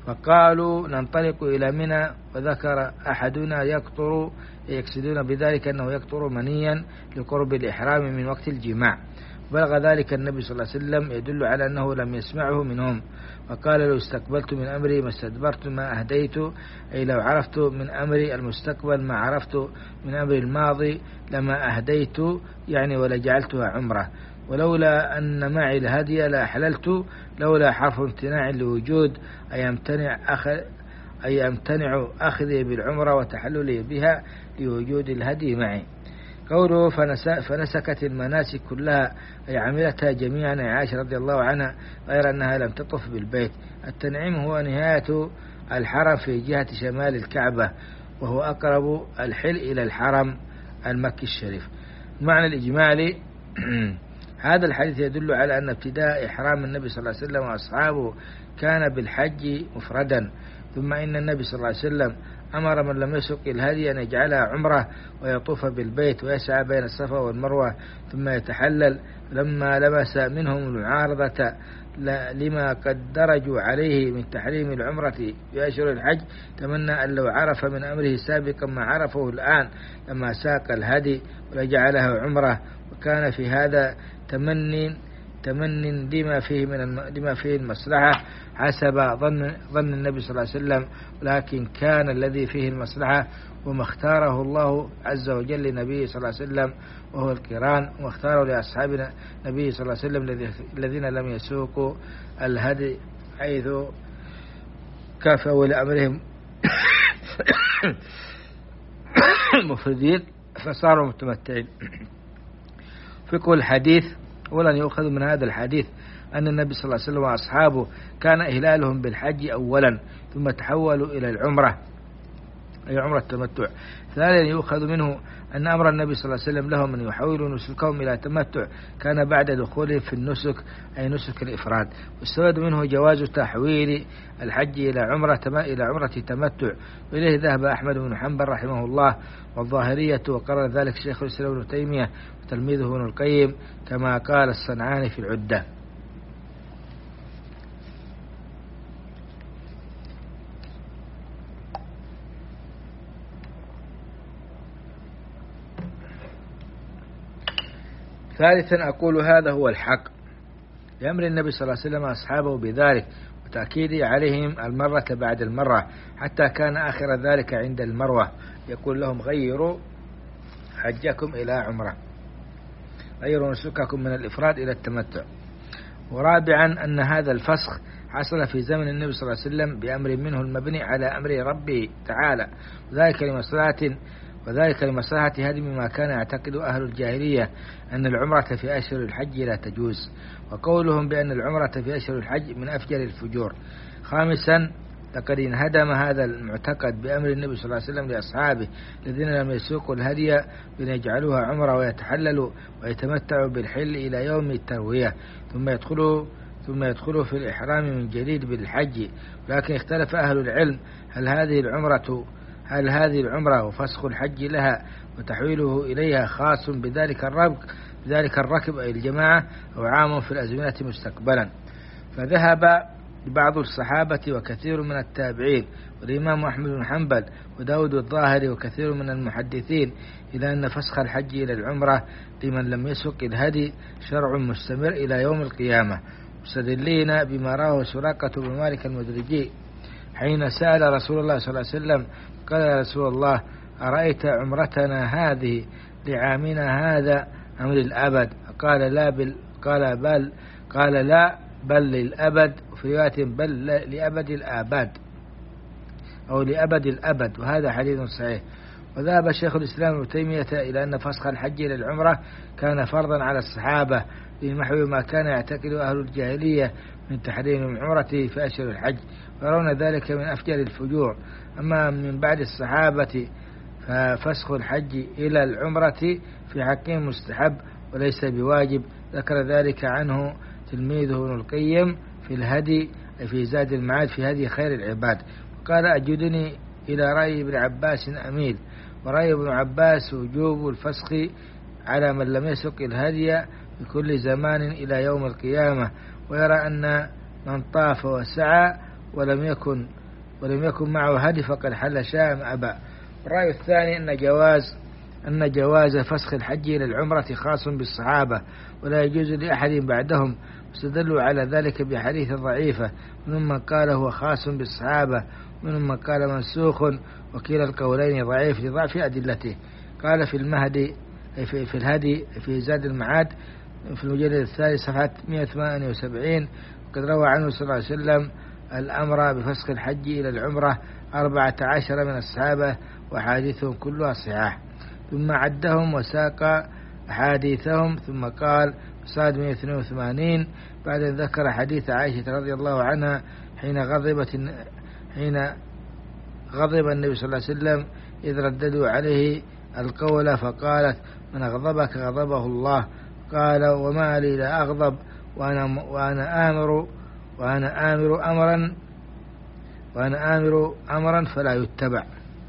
فقالوا ننطلق إلى منى، وذكر أحدنا يقطر، يقصدون بذلك أنه يقطر منيا لقرب الإحرام من وقت الجماع. بلغ ذلك النبي صلى الله عليه وسلم يدل على أنه لم يسمعه منهم، وقال لو استقبلت من أمري ما استدبرت ما أهديت، أي لو عرفت من أمري المستقبل ما عرفت من أمري الماضي لما أهديت، يعني ولجعلتها عمرة. ولولا أن معي الهدي لأحللت، لولا حرف امتناع لوجود أي يمتنع أخ أي يمتنع أخذي بالعمرة وتحللي بها لوجود الهدي معي. قوله فنسكت المناسك كلها أي عملتها جميعا، أي عائشة رضي الله عنها، غير أنها لم تطف بالبيت. التنعيم هو نهاية الحرم في جهة شمال الكعبة، وهو أقرب الحل إلى الحرم المكي الشريف. المعنى الإجمالي هذا الحديث يدل على أن ابتداء إحرام النبي صلى الله عليه وسلم وأصحابه كان بالحج مفردا، ثم إن النبي صلى الله عليه وسلم أمر من لم يسق الهدي أن يجعلها عمرة ويطوف بالبيت ويسعى بين الصفا والمروة ثم يتحلل. لما لبس منهم المعارضة لما قد درجوا عليه من تحريم العمرة في أشهر الحج، تمنى أن لو عرف من أمره سابقا ما عرفه الآن لما ساق الهدي ولجعلها عمرة. وكان في هذا تمن تمن لما فيه من لما فيه المصلحة حسب ظن ظن النبي صلى الله عليه وسلم، ولكن كان الذي فيه المصلحة وما اختاره الله عز وجل لنبيه صلى الله عليه وسلم وهو القران، واختاره لأصحاب النبي صلى الله عليه وسلم الذين لم يسوقوا الهدي حيث كافوا لأمرهم مفردين فصاروا متمتعين. فقه الحديث. ولن يؤخذ من هذا الحديث أن النبي صلى الله عليه وسلم وأصحابه كان إهلالهم بالحج أولا ثم تحولوا إلى العمرة، أي عمرة التمتع. ثانيا يؤخذ منه أن أمر النبي صلى الله عليه وسلم لهم أن يحولوا نسكهم إلى تمتع كان بعد دخولهم في النسك، أي نسك الإفراد. واستفاد منه جواز تحويل الحج إلى عمرة إلى عمرة تمتع، وإليه ذهب أحمد بن حنبل رحمه الله والظاهرية، وقرر ذلك شيخ الإسلام ابن تيمية وتلميذه ابن القيم كما قال الصنعاني في العدة. ثالثا أقول هذا هو الحق لأمر النبي صلى الله عليه وسلم أصحابه بذلك وتأكيده عليهم المرة بعد المرة، حتى كان آخر ذلك عند المروة يقول لهم غيروا حجكم إلى عمرة، غيروا نسككم من الإفراد إلى التمتع. ورابعا أن هذا الفسخ حصل في زمن النبي صلى الله عليه وسلم بأمر منه المبني على أمر ربه تعالى، وذلك لمصلحة وذلك لمصلحة هدم ما كان يعتقد أهل الجاهلية أن العمرة في أشهر الحج لا تجوز، وقولهم بأن العمرة في أشهر الحج من أفجر الفجور. خامسا لقد انهدم هذا المعتقد بأمر النبي صلى الله عليه وسلم لأصحابه الذين لم يسوقوا الهدي بأن يجعلوها عمرة ويتحللوا ويتمتعوا بالحل إلى يوم التروية ثم يدخلوا ثم يدخلوا في الإحرام من جديد بالحج. ولكن اختلف أهل العلم هل هذه العمرة هل هذه العمرة وفسخ الحج لها وتحويله إليها خاص بذلك الركب بذلك الركب أي الجماعة أو عام في الأزمنة مستقبلا. فذهب بعض الصحابة وكثير من التابعين والإمام أحمد بن حنبل وداود الظاهري وكثير من المحدثين إلى أن فسخ الحج إلى العمرة لمن لم يسق الهدي شرع مستمر إلى يوم القيامة، مستدلين بما رواه سراقة بن مالك المدرجي حين سأل رسول الله صلى الله عليه وسلم قال يا رسول الله أرأيت عمرتنا هذه لعامنا هذا أم للأبد؟ قال لا بل قال بل قال لا بل للأبد، وفي رواية بل لأبد الآباد أو لأبد الأبد، وهذا حديث صحيح. وذهب شيخ الإسلام ابن تيمية إلى أن فسخ الحج إلى العمرة كان فرضا على الصحابة لمحو ما كان يعتقد أهل الجاهلية من تحريم العمرة في أشهر الحج، ويرون ذلك من أفجر الفجور. أما من بعد الصحابة ففسخ الحج إلى العمرة في حقهم مستحب وليس بواجب، ذكر ذلك عنه تلميذه ابن القيم في الهدي في زاد المعاد في هدي خير العباد. وقال أجدني إلى رأي ابن عباس أميل، ورأي ابن عباس وجوب الفسخ على من لم يسق الهدي بكل زمان إلى يوم القيامة، ويرى أن من طاف وسعى ولم يكن ولم يكن معه هدي فقد حل شاء أم أبى. الرأي الثاني أن جواز أن جواز فسخ الحج إلى العمرة خاص بالصحابة ولا يجوز لأحد بعدهم، واستدلوا على ذلك بحديث ضعيفة، ومنهم من قال هو خاص بالصحابة ومنهم من قال منسوخ، وكلا القولين ضعيف لضعف أدلته. قال في المهدي في, في الهدي في زاد المعاد في المجلد الثالث صفحة مئة وثمانية وسبعين، وقد روى عنه صلى الله عليه وسلم الأمر بفسخ الحج إلى العمرة أربعة عشر من الصحابة وحادثهم كلها صحاح، ثم عدهم وساق أحاديثهم، ثم قال صاد مئة واثنين وثمانين بعد أن ذكر حديث عائشة رضي الله عنها حين غضبت حين غضب النبي صلى الله عليه وسلم إذ رددوا عليه القول فقالت من أغضبك غضبه الله، قال وما لي لا أغضب وأنا, وأنا آمر وأنا آمر أمرا وأنا آمر أمرا فلا يتبع.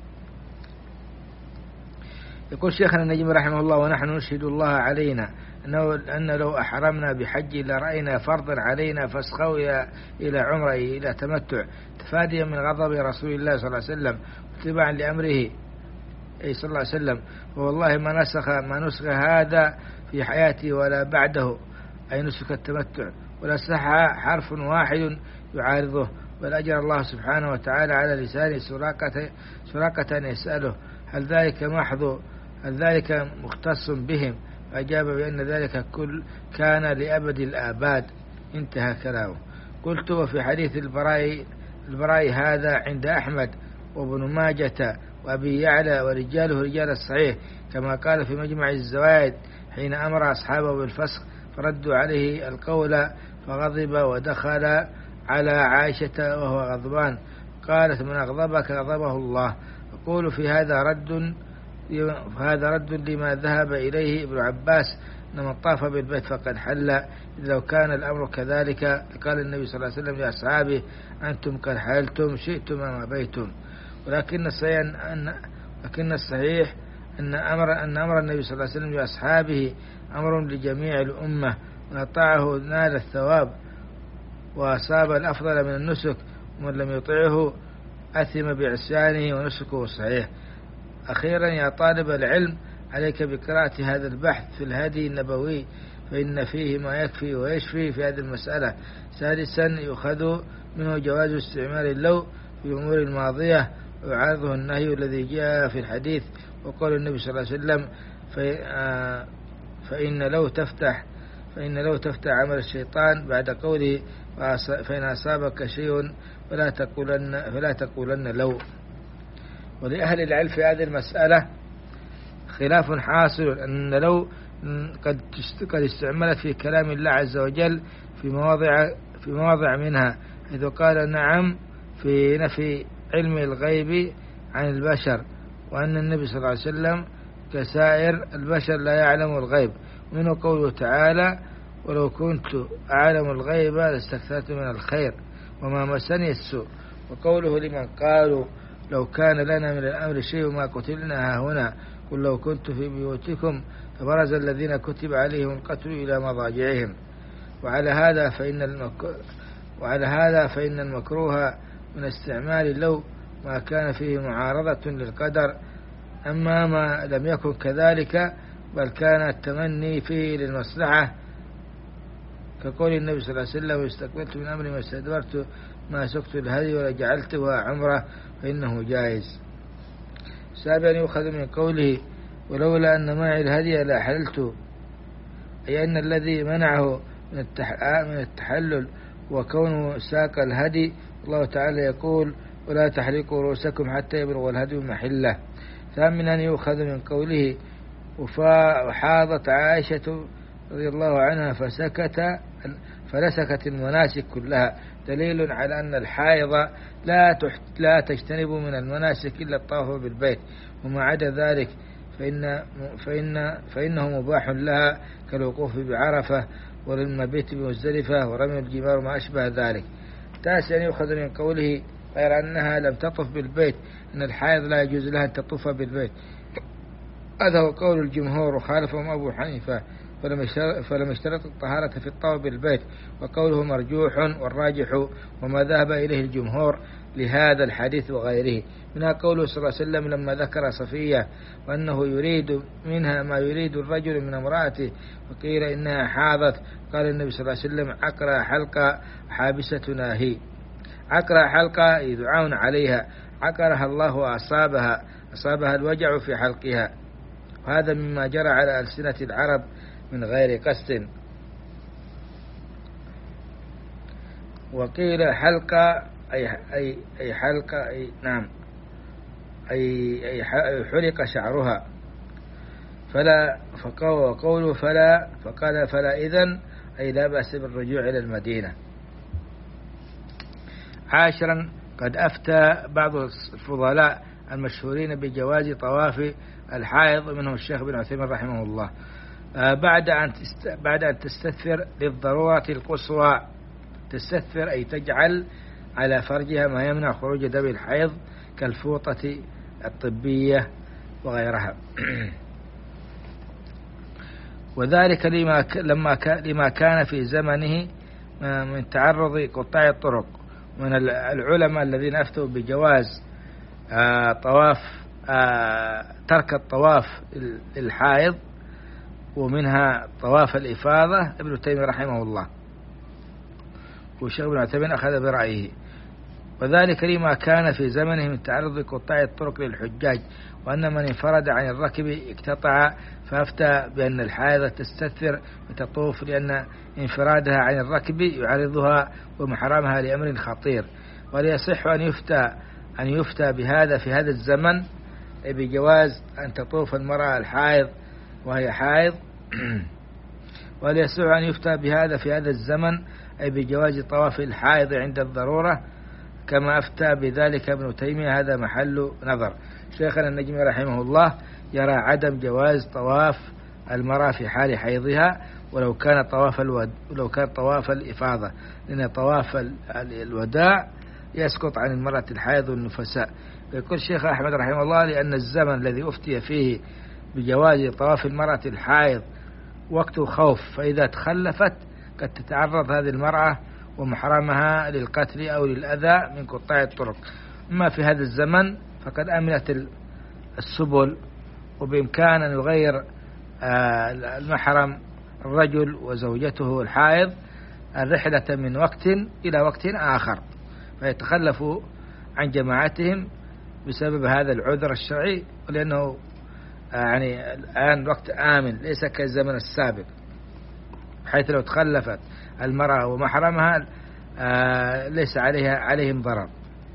يقول شيخنا النجم رحمه الله: ونحن نشهد الله علينا أنه أن لو أحرمنا بحج لرأينا فرضا علينا فسخه إلى عمره إلى تمتع تفاديا من غضب رسول الله صلى الله عليه وسلم واتباعا لأمره أي صلى الله عليه وسلم، والله ما نسخ ما نسخ هذا في حياته ولا بعده، أي نسخ التمتع، ولا صح حرف واحد يعارضه، بل أجر الله سبحانه وتعالى على لسان سراقة سراقة يسأله هل ذلك محض هل ذلك مختص بهم، فأجاب بأن ذلك كل كان لأبد الآباد. انتهى كلامه. قلت: وفي حديث البراء البراء هذا عند أحمد وابن ماجة وأبي يعلى ورجاله رجال الصحيح، كما قال في مجمع الزوائد حين أمر أصحابه بالفسخ فردوا عليه القول فغضب ودخل على عائشة وهو غضبان، قالت من أغضبك غضبه الله. أقول في هذا رد هذا رد لما ذهب إليه ابن عباس أن من طاف بالبيت فقد حل، إذ لو كان الأمر كذلك قال النبي صلى الله عليه وسلم لأصحابه أنتم قد حللتم شئتم أم أبيتم. ولكن الصحيح أن لكن الصحيح أن أمر أن أمر النبي صلى الله عليه وسلم لأصحابه أمر لجميع الأمة، من أطاعه نال الثواب وأصاب الأفضل من النسك، ومن لم يطعه أثم بعصيانه ونسكه صحيح. أخيرا يا طالب العلم عليك بقراءة هذا البحث في الهدي النبوي، فإن فيه ما يكفي ويشفي في هذه المسألة. ثالثا يؤخذ منه جواز استعمال اللو في الأمور الماضية ويعارضه النهي الذي جاء في الحديث، وقول النبي صلى الله عليه وسلم فإن لو تفتح فإن لو تفتح عمل الشيطان بعد قوله فإن أصابك شيء فلا تقولن فلا تقولن لو. ولأهل العلم في هذه المسألة خلاف حاصل، أن لو قد قد استعملت في كلام الله عز وجل في مواضع في مواضع منها، حيث قال نعم في نفي علم الغيب عن البشر، وأن النبي صلى الله عليه وسلم كسائر البشر لا يعلم الغيب، ومنه قوله تعالى ولو كنت أعلم الغيب لاستكثرت من الخير وما مسني السوء، وقوله لمن قالوا لو كان لنا من الأمر شيء ما قتلنا هنا قل لو كنت في بيوتكم فبرز الذين كتب عليهم القتل إلى مضاجعهم. وعلى هذا فإن المك... وعلى هذا فإن المكروه من استعمال اللو ما كان فيه معارضة للقدر، أما ما لم يكن كذلك بل كان التمني فيه للمصلحة، كقول النبي صلى الله عليه وسلم استقبلت من أمري ما استدبرت ما سكت الهدي ولا جعلتها عمرة فإنه جائز. سابعا يؤخذ من قوله ولولا أن معي الهدي لا حللت، أي أن الذي منعه من التحلل وكونه ساق الهدي. الله تعالى يقول ولا تحرقوا رؤوسكم حتى يبلغ الهدي محله. ثامنا يؤخذ من قوله وحاضت عائشة رضي الله عنها فسكت فلسكت المناسك كلها، دليل على أن الحائض لا لا تجتنب من المناسك إلا الطواف بالبيت، وما عدا ذلك فإن فإن فإنه مباح لها كالوقوف بعرفة والمبيت بمزدلفة ورمي الجمار وما أشبه ذلك. تاسعا يؤخذ من قوله غير أنها لم تطف بالبيت أن الحائض لا يجوز لها أن تطوف بالبيت، هذا هو قول الجمهور وخالفهم أبو حنيفة فلم يشترط الطهارة في الطواف بالبيت، وقوله مرجوح والراجح وما ذهب إليه الجمهور لهذا الحديث وغيره. منها قوله صلى الله عليه وسلم لما ذكر صفية وأنه يريد منها ما يريد الرجل من امرأته، وقيل إنها حاضت، قال النبي صلى الله عليه وسلم عقرها حلقة حابستنا هي. عقرها حلقة يدعون عليها، عقرها الله وأصابها، أصابها الوجع في حلقها، وهذا مما جرى على ألسنة العرب من غير قصد. وقيل حلقة أي, أي, أي حلقة أي نعم أي, أي حلق شعرها. فلا فقوله فلا فقال فلا إذن أي لا بأس بالرجوع إلى المدينة. عاشرا قد أفتى بعض الفضلاء المشهورين بجواز طواف الحائض، منهم الشيخ بن عثيمين رحمه الله، بعد أن بعد أن تستثفر للضرورة القصوى. تستثفر أي تجعل على فرجها ما يمنع خروج دم الحيض كالفوطة الطبية وغيرها. وذلك لما لما لما كان في زمنه من تعرض قطاع الطرق من العلماء الذين أفتوا بجواز آه طواف آه ترك الطواف الحائض، ومنها طواف الإفاضة ابن تيمية رحمه الله، والشيخ ابن عثيمين أخذ برأيه. وذلك لما كان في زمنه من تعرض قطاع الطرق للحجاج، وأن من انفرد عن الركب اقتطع، فأفتى بأن الحائض تستثر وتطوف، لأن انفرادها عن الركب يعرضها ومحرمها لأمر خطير. وليصح أن يفتى أن يفتى بهذا في هذا الزمن بجواز أن تطوف المرأة الحائض وهي حائض وليصح أن يفتى بهذا في هذا الزمن أي بجواز طواف الحائض عند الضرورة، كما أفتى بذلك ابن تيمية. هذا محل نظر. شيخنا النجمي رحمه الله يرى عدم جواز طواف المرأة في حال حيضها ولو كان طواف الود... ولو كان طواف الإفاضة، لأن طواف الوداع يسقط عن المرأة الحائض والنفساء. يقول الشيخ أحمد رحمه الله لأن الزمن الذي أفتي فيه بجواز طواف المرأة الحائض وقت خوف، فإذا تخلفت قد تتعرض هذه المرأة ومحرمها للقتل أو للأذى من قطاع الطرق. أما في هذا الزمن فقد أمنت السبل، وبإمكان أن يغير المحرم الرجل وزوجته الحائض الرحلة من وقت إلى وقت آخر، فيتخلفوا عن جماعتهم بسبب هذا العذر الشرعي، ولأنه يعني الآن وقت آمن ليس كالزمن السابق، حيث لو تخلفت المرأة ومحرمها ليس عليها عليهم ضرر.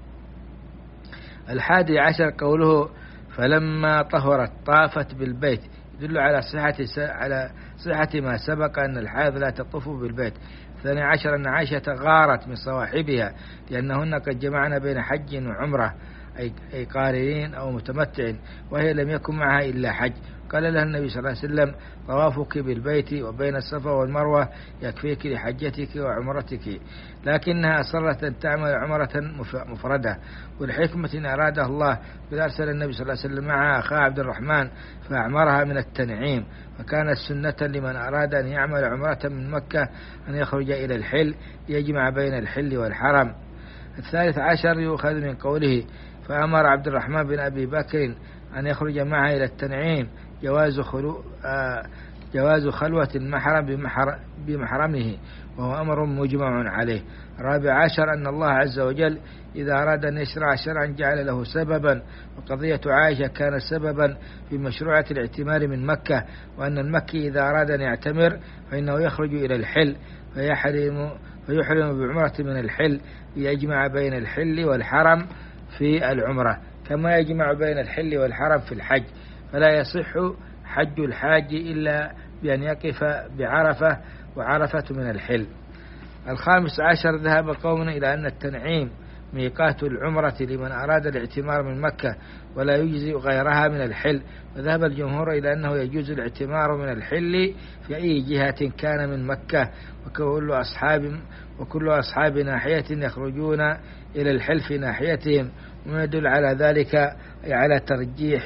الحادي عشر قوله فلما طهرت طافت بالبيت، يدل على صحة على صحة ما سبق أن الحائض لا تطوف بالبيت. الثاني عشر أن عائشة غارت من صواحبها لأنهن قد جمعن بين حج وعمرة، أي قارنين أو متمتع، وهي لم يكن معها إلا حج. قال لها النبي صلى الله عليه وسلم طوافك بالبيت وبين الصفا والمروة يكفيك لحجتك وعمرتك، لكنها أصرت أن تعمل عمرة مفردة، والحكمة إن أرادها الله فأرسل النبي صلى الله عليه وسلم معها أخاه عبد الرحمن فأعمرها من التنعيم، وكانت سنة لمن أراد أن يعمل عمرة من مكة أن يخرج إلى الحل يجمع بين الحل والحرم. الثالث عشر يؤخذ من قوله فأمر عبد الرحمن بن أبي بكر أن يخرج معه إلى التنعيم جواز خلو آه جواز خلوة المحرم بمحر بمحرمه، وهو أمر مجمع عليه. الرابع عشر أن الله عز وجل إذا أراد أن يشرع شرعا جعل له سببا، وقضية عائشة كان سببا في مشروعة الاعتمار من مكة، وأن المكي إذا أراد أن يعتمر فإنه يخرج إلى الحل فيحرم فيحرم بعمرة من الحل ليجمع بين الحل والحرم في العمرة، كما يجمع بين الحل والحرم في الحج، فلا يصح حج الحاج إلا بأن يقف بعرفة، وعرفة من الحل. الخامس عشر ذهب قومنا إلى أن التنعيم ميقات العمرة لمن أراد الاعتمار من مكة، ولا يجزئ غيرها من الحل، وذهب الجمهور إلى أنه يجوز الاعتمار من الحل في أي جهة كان من مكة، وكل أصحاب وكل أصحاب ناحية يخرجون إلى الحل في ناحيتهم، وما يدل على ذلك على ترجيح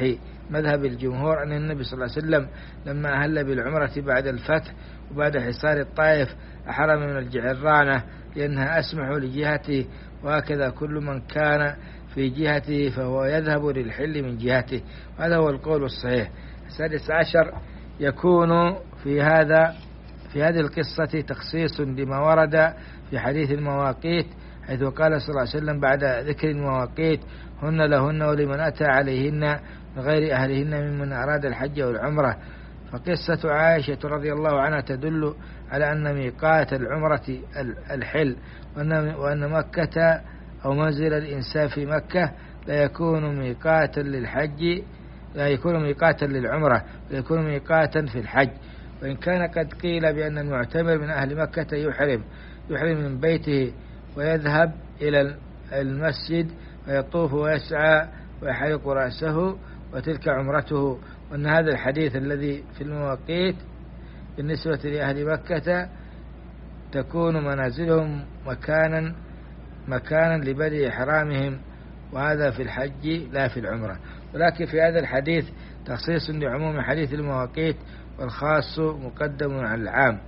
مذهب الجمهور أن النبي صلى الله عليه وسلم لما أهل بالعمرة بعد الفتح وبعد حصار الطائف أحرم من الجعرانة لأنها أسمح لجهته، وهكذا كل من كان في جهته فهو يذهب للحل من جهته، وهذا هو القول الصحيح. السادس عشر يكون في هذا في هذه القصة تخصيص لما ورد في حديث المواقيت، حيث قال صلى الله عليه وسلم بعد ذكر المواقيت: هن لهن ولمن أتى عليهن من غير أهلهن ممن أراد الحج والعمرة. فقصة عائشة رضي الله عنها تدل على أن ميقات العمرة الحل، وأن مكة أو منزل الإنسان في مكة لا يكون ميقاتا للحج لا يكون ميقاتا للعمرة، ويكون ميقاتا في الحج. وإن كان قد قيل بأن المعتمر من أهل مكة يحرم يحرم من بيته ويذهب إلى المسجد ويطوف ويسعى ويحلق رأسه وتلك عمرته، وأن هذا الحديث الذي في المواقيت بالنسبة لأهل مكة تكون منازلهم مكانا مكانا لبدء إحرامهم، وهذا في الحج لا في العمرة. ولكن في هذا الحديث تخصيص لعموم حديث المواقيت، والخاص مقدم على العام.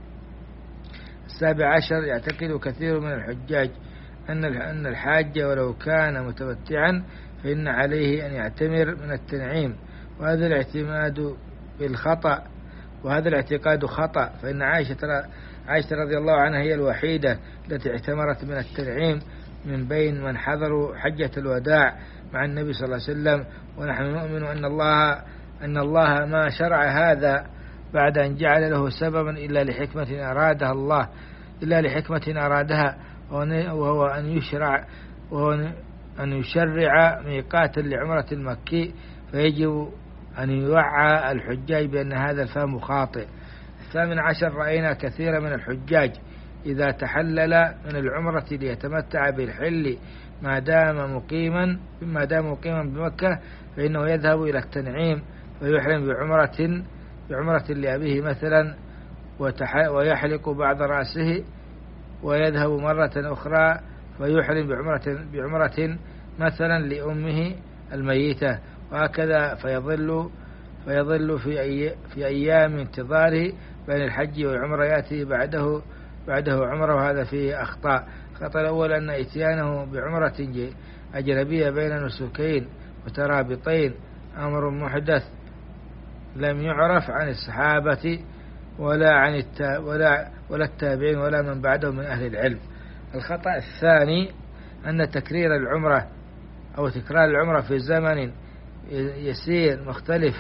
السابع عشر يعتقد كثير من الحجاج أن الحاج ولو كان متمتعا فإن عليه أن يعتمر من التنعيم، وهذا الاعتماد بالخطأ وهذا الاعتقاد خطأ، فإن عائشة عائشة رضي الله عنها هي الوحيدة التي اعتمرت من التنعيم من بين من حضروا حجة الوداع مع النبي صلى الله عليه وسلم. ونحن نؤمن أن الله أن الله ما شرع هذا بعد أن جعل له سببا إلا لحكمة أرادها الله إلا لحكمة أرادها وهو أن يشرع وهو أن يشرع ميقاتا لعمرة المكي، فيجب أن يوعى الحجاج بأن هذا الفهم خاطئ. الثامن عشر رأينا كثيرا من الحجاج إذا تحلل من العمرة ليتمتع بالحل ما دام مقيما ما دام مقيما بمكة، فإنه يذهب إلى التنعيم ويحرم بعمرة بعمرة لأبيه مثلا ويحلق بعض رأسه، ويذهب مرة أخرى ويحرم بعمرة بعمرة مثلا لأمه الميتة، وهكذا فيظل فيظل في أي في أيام انتظاره بين الحج والعمرة يأتي بعده بعده عمره، وهذا فيه أخطاء. الخطأ الأول أن إتيانه بعمرة أجنبية بين نسكين مترابطين أمر محدث لم يعرف عن الصحابة ولا عن التا ولا ولا التابعين ولا من بعدهم من أهل العلم. الخطأ الثاني أن تكرير العمرة أو تكرار العمرة في زمن يسير مختلف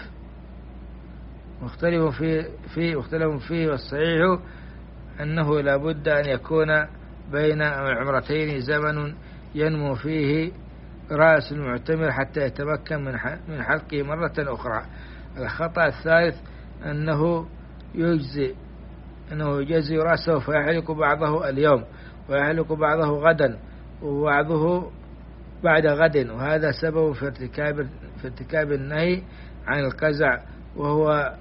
مختلف فيه فيه مختلف فيه والصحيح أنه لا بد أن يكون بين العمرتين زمن ينمو فيه رأس المعتمر حتى يتمكن من من حلقه مرة أخرى. الخطأ الثالث أنه يجزي أنه يجزي رأسه فيحلق بعضه اليوم ويحلق بعضه غدا وبعضه بعد غد، وهذا سبب في ارتكاب في ارتكاب النهي عن القزع وهو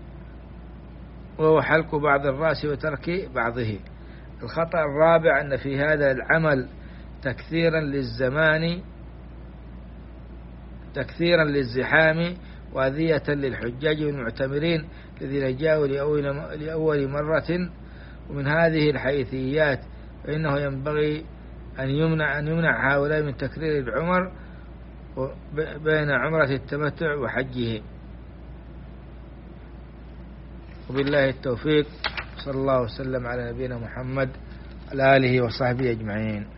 وهو حلق بعض الرأس وترك بعضه. الخطأ الرابع أن في هذا العمل تكثيرا للزمان تكثيرا للزحام وأذية للحجاج والمعتمرين الذين جاءوا لأول مرة. ومن هذه الحيثيات فإنه ينبغي أن يمنع أن يمنع هؤلاء من تكرير العمر بين عمرة التمتع وحجه. وبالله التوفيق، صلى الله وسلم على نبينا محمد وعلى آله وصحبه أجمعين.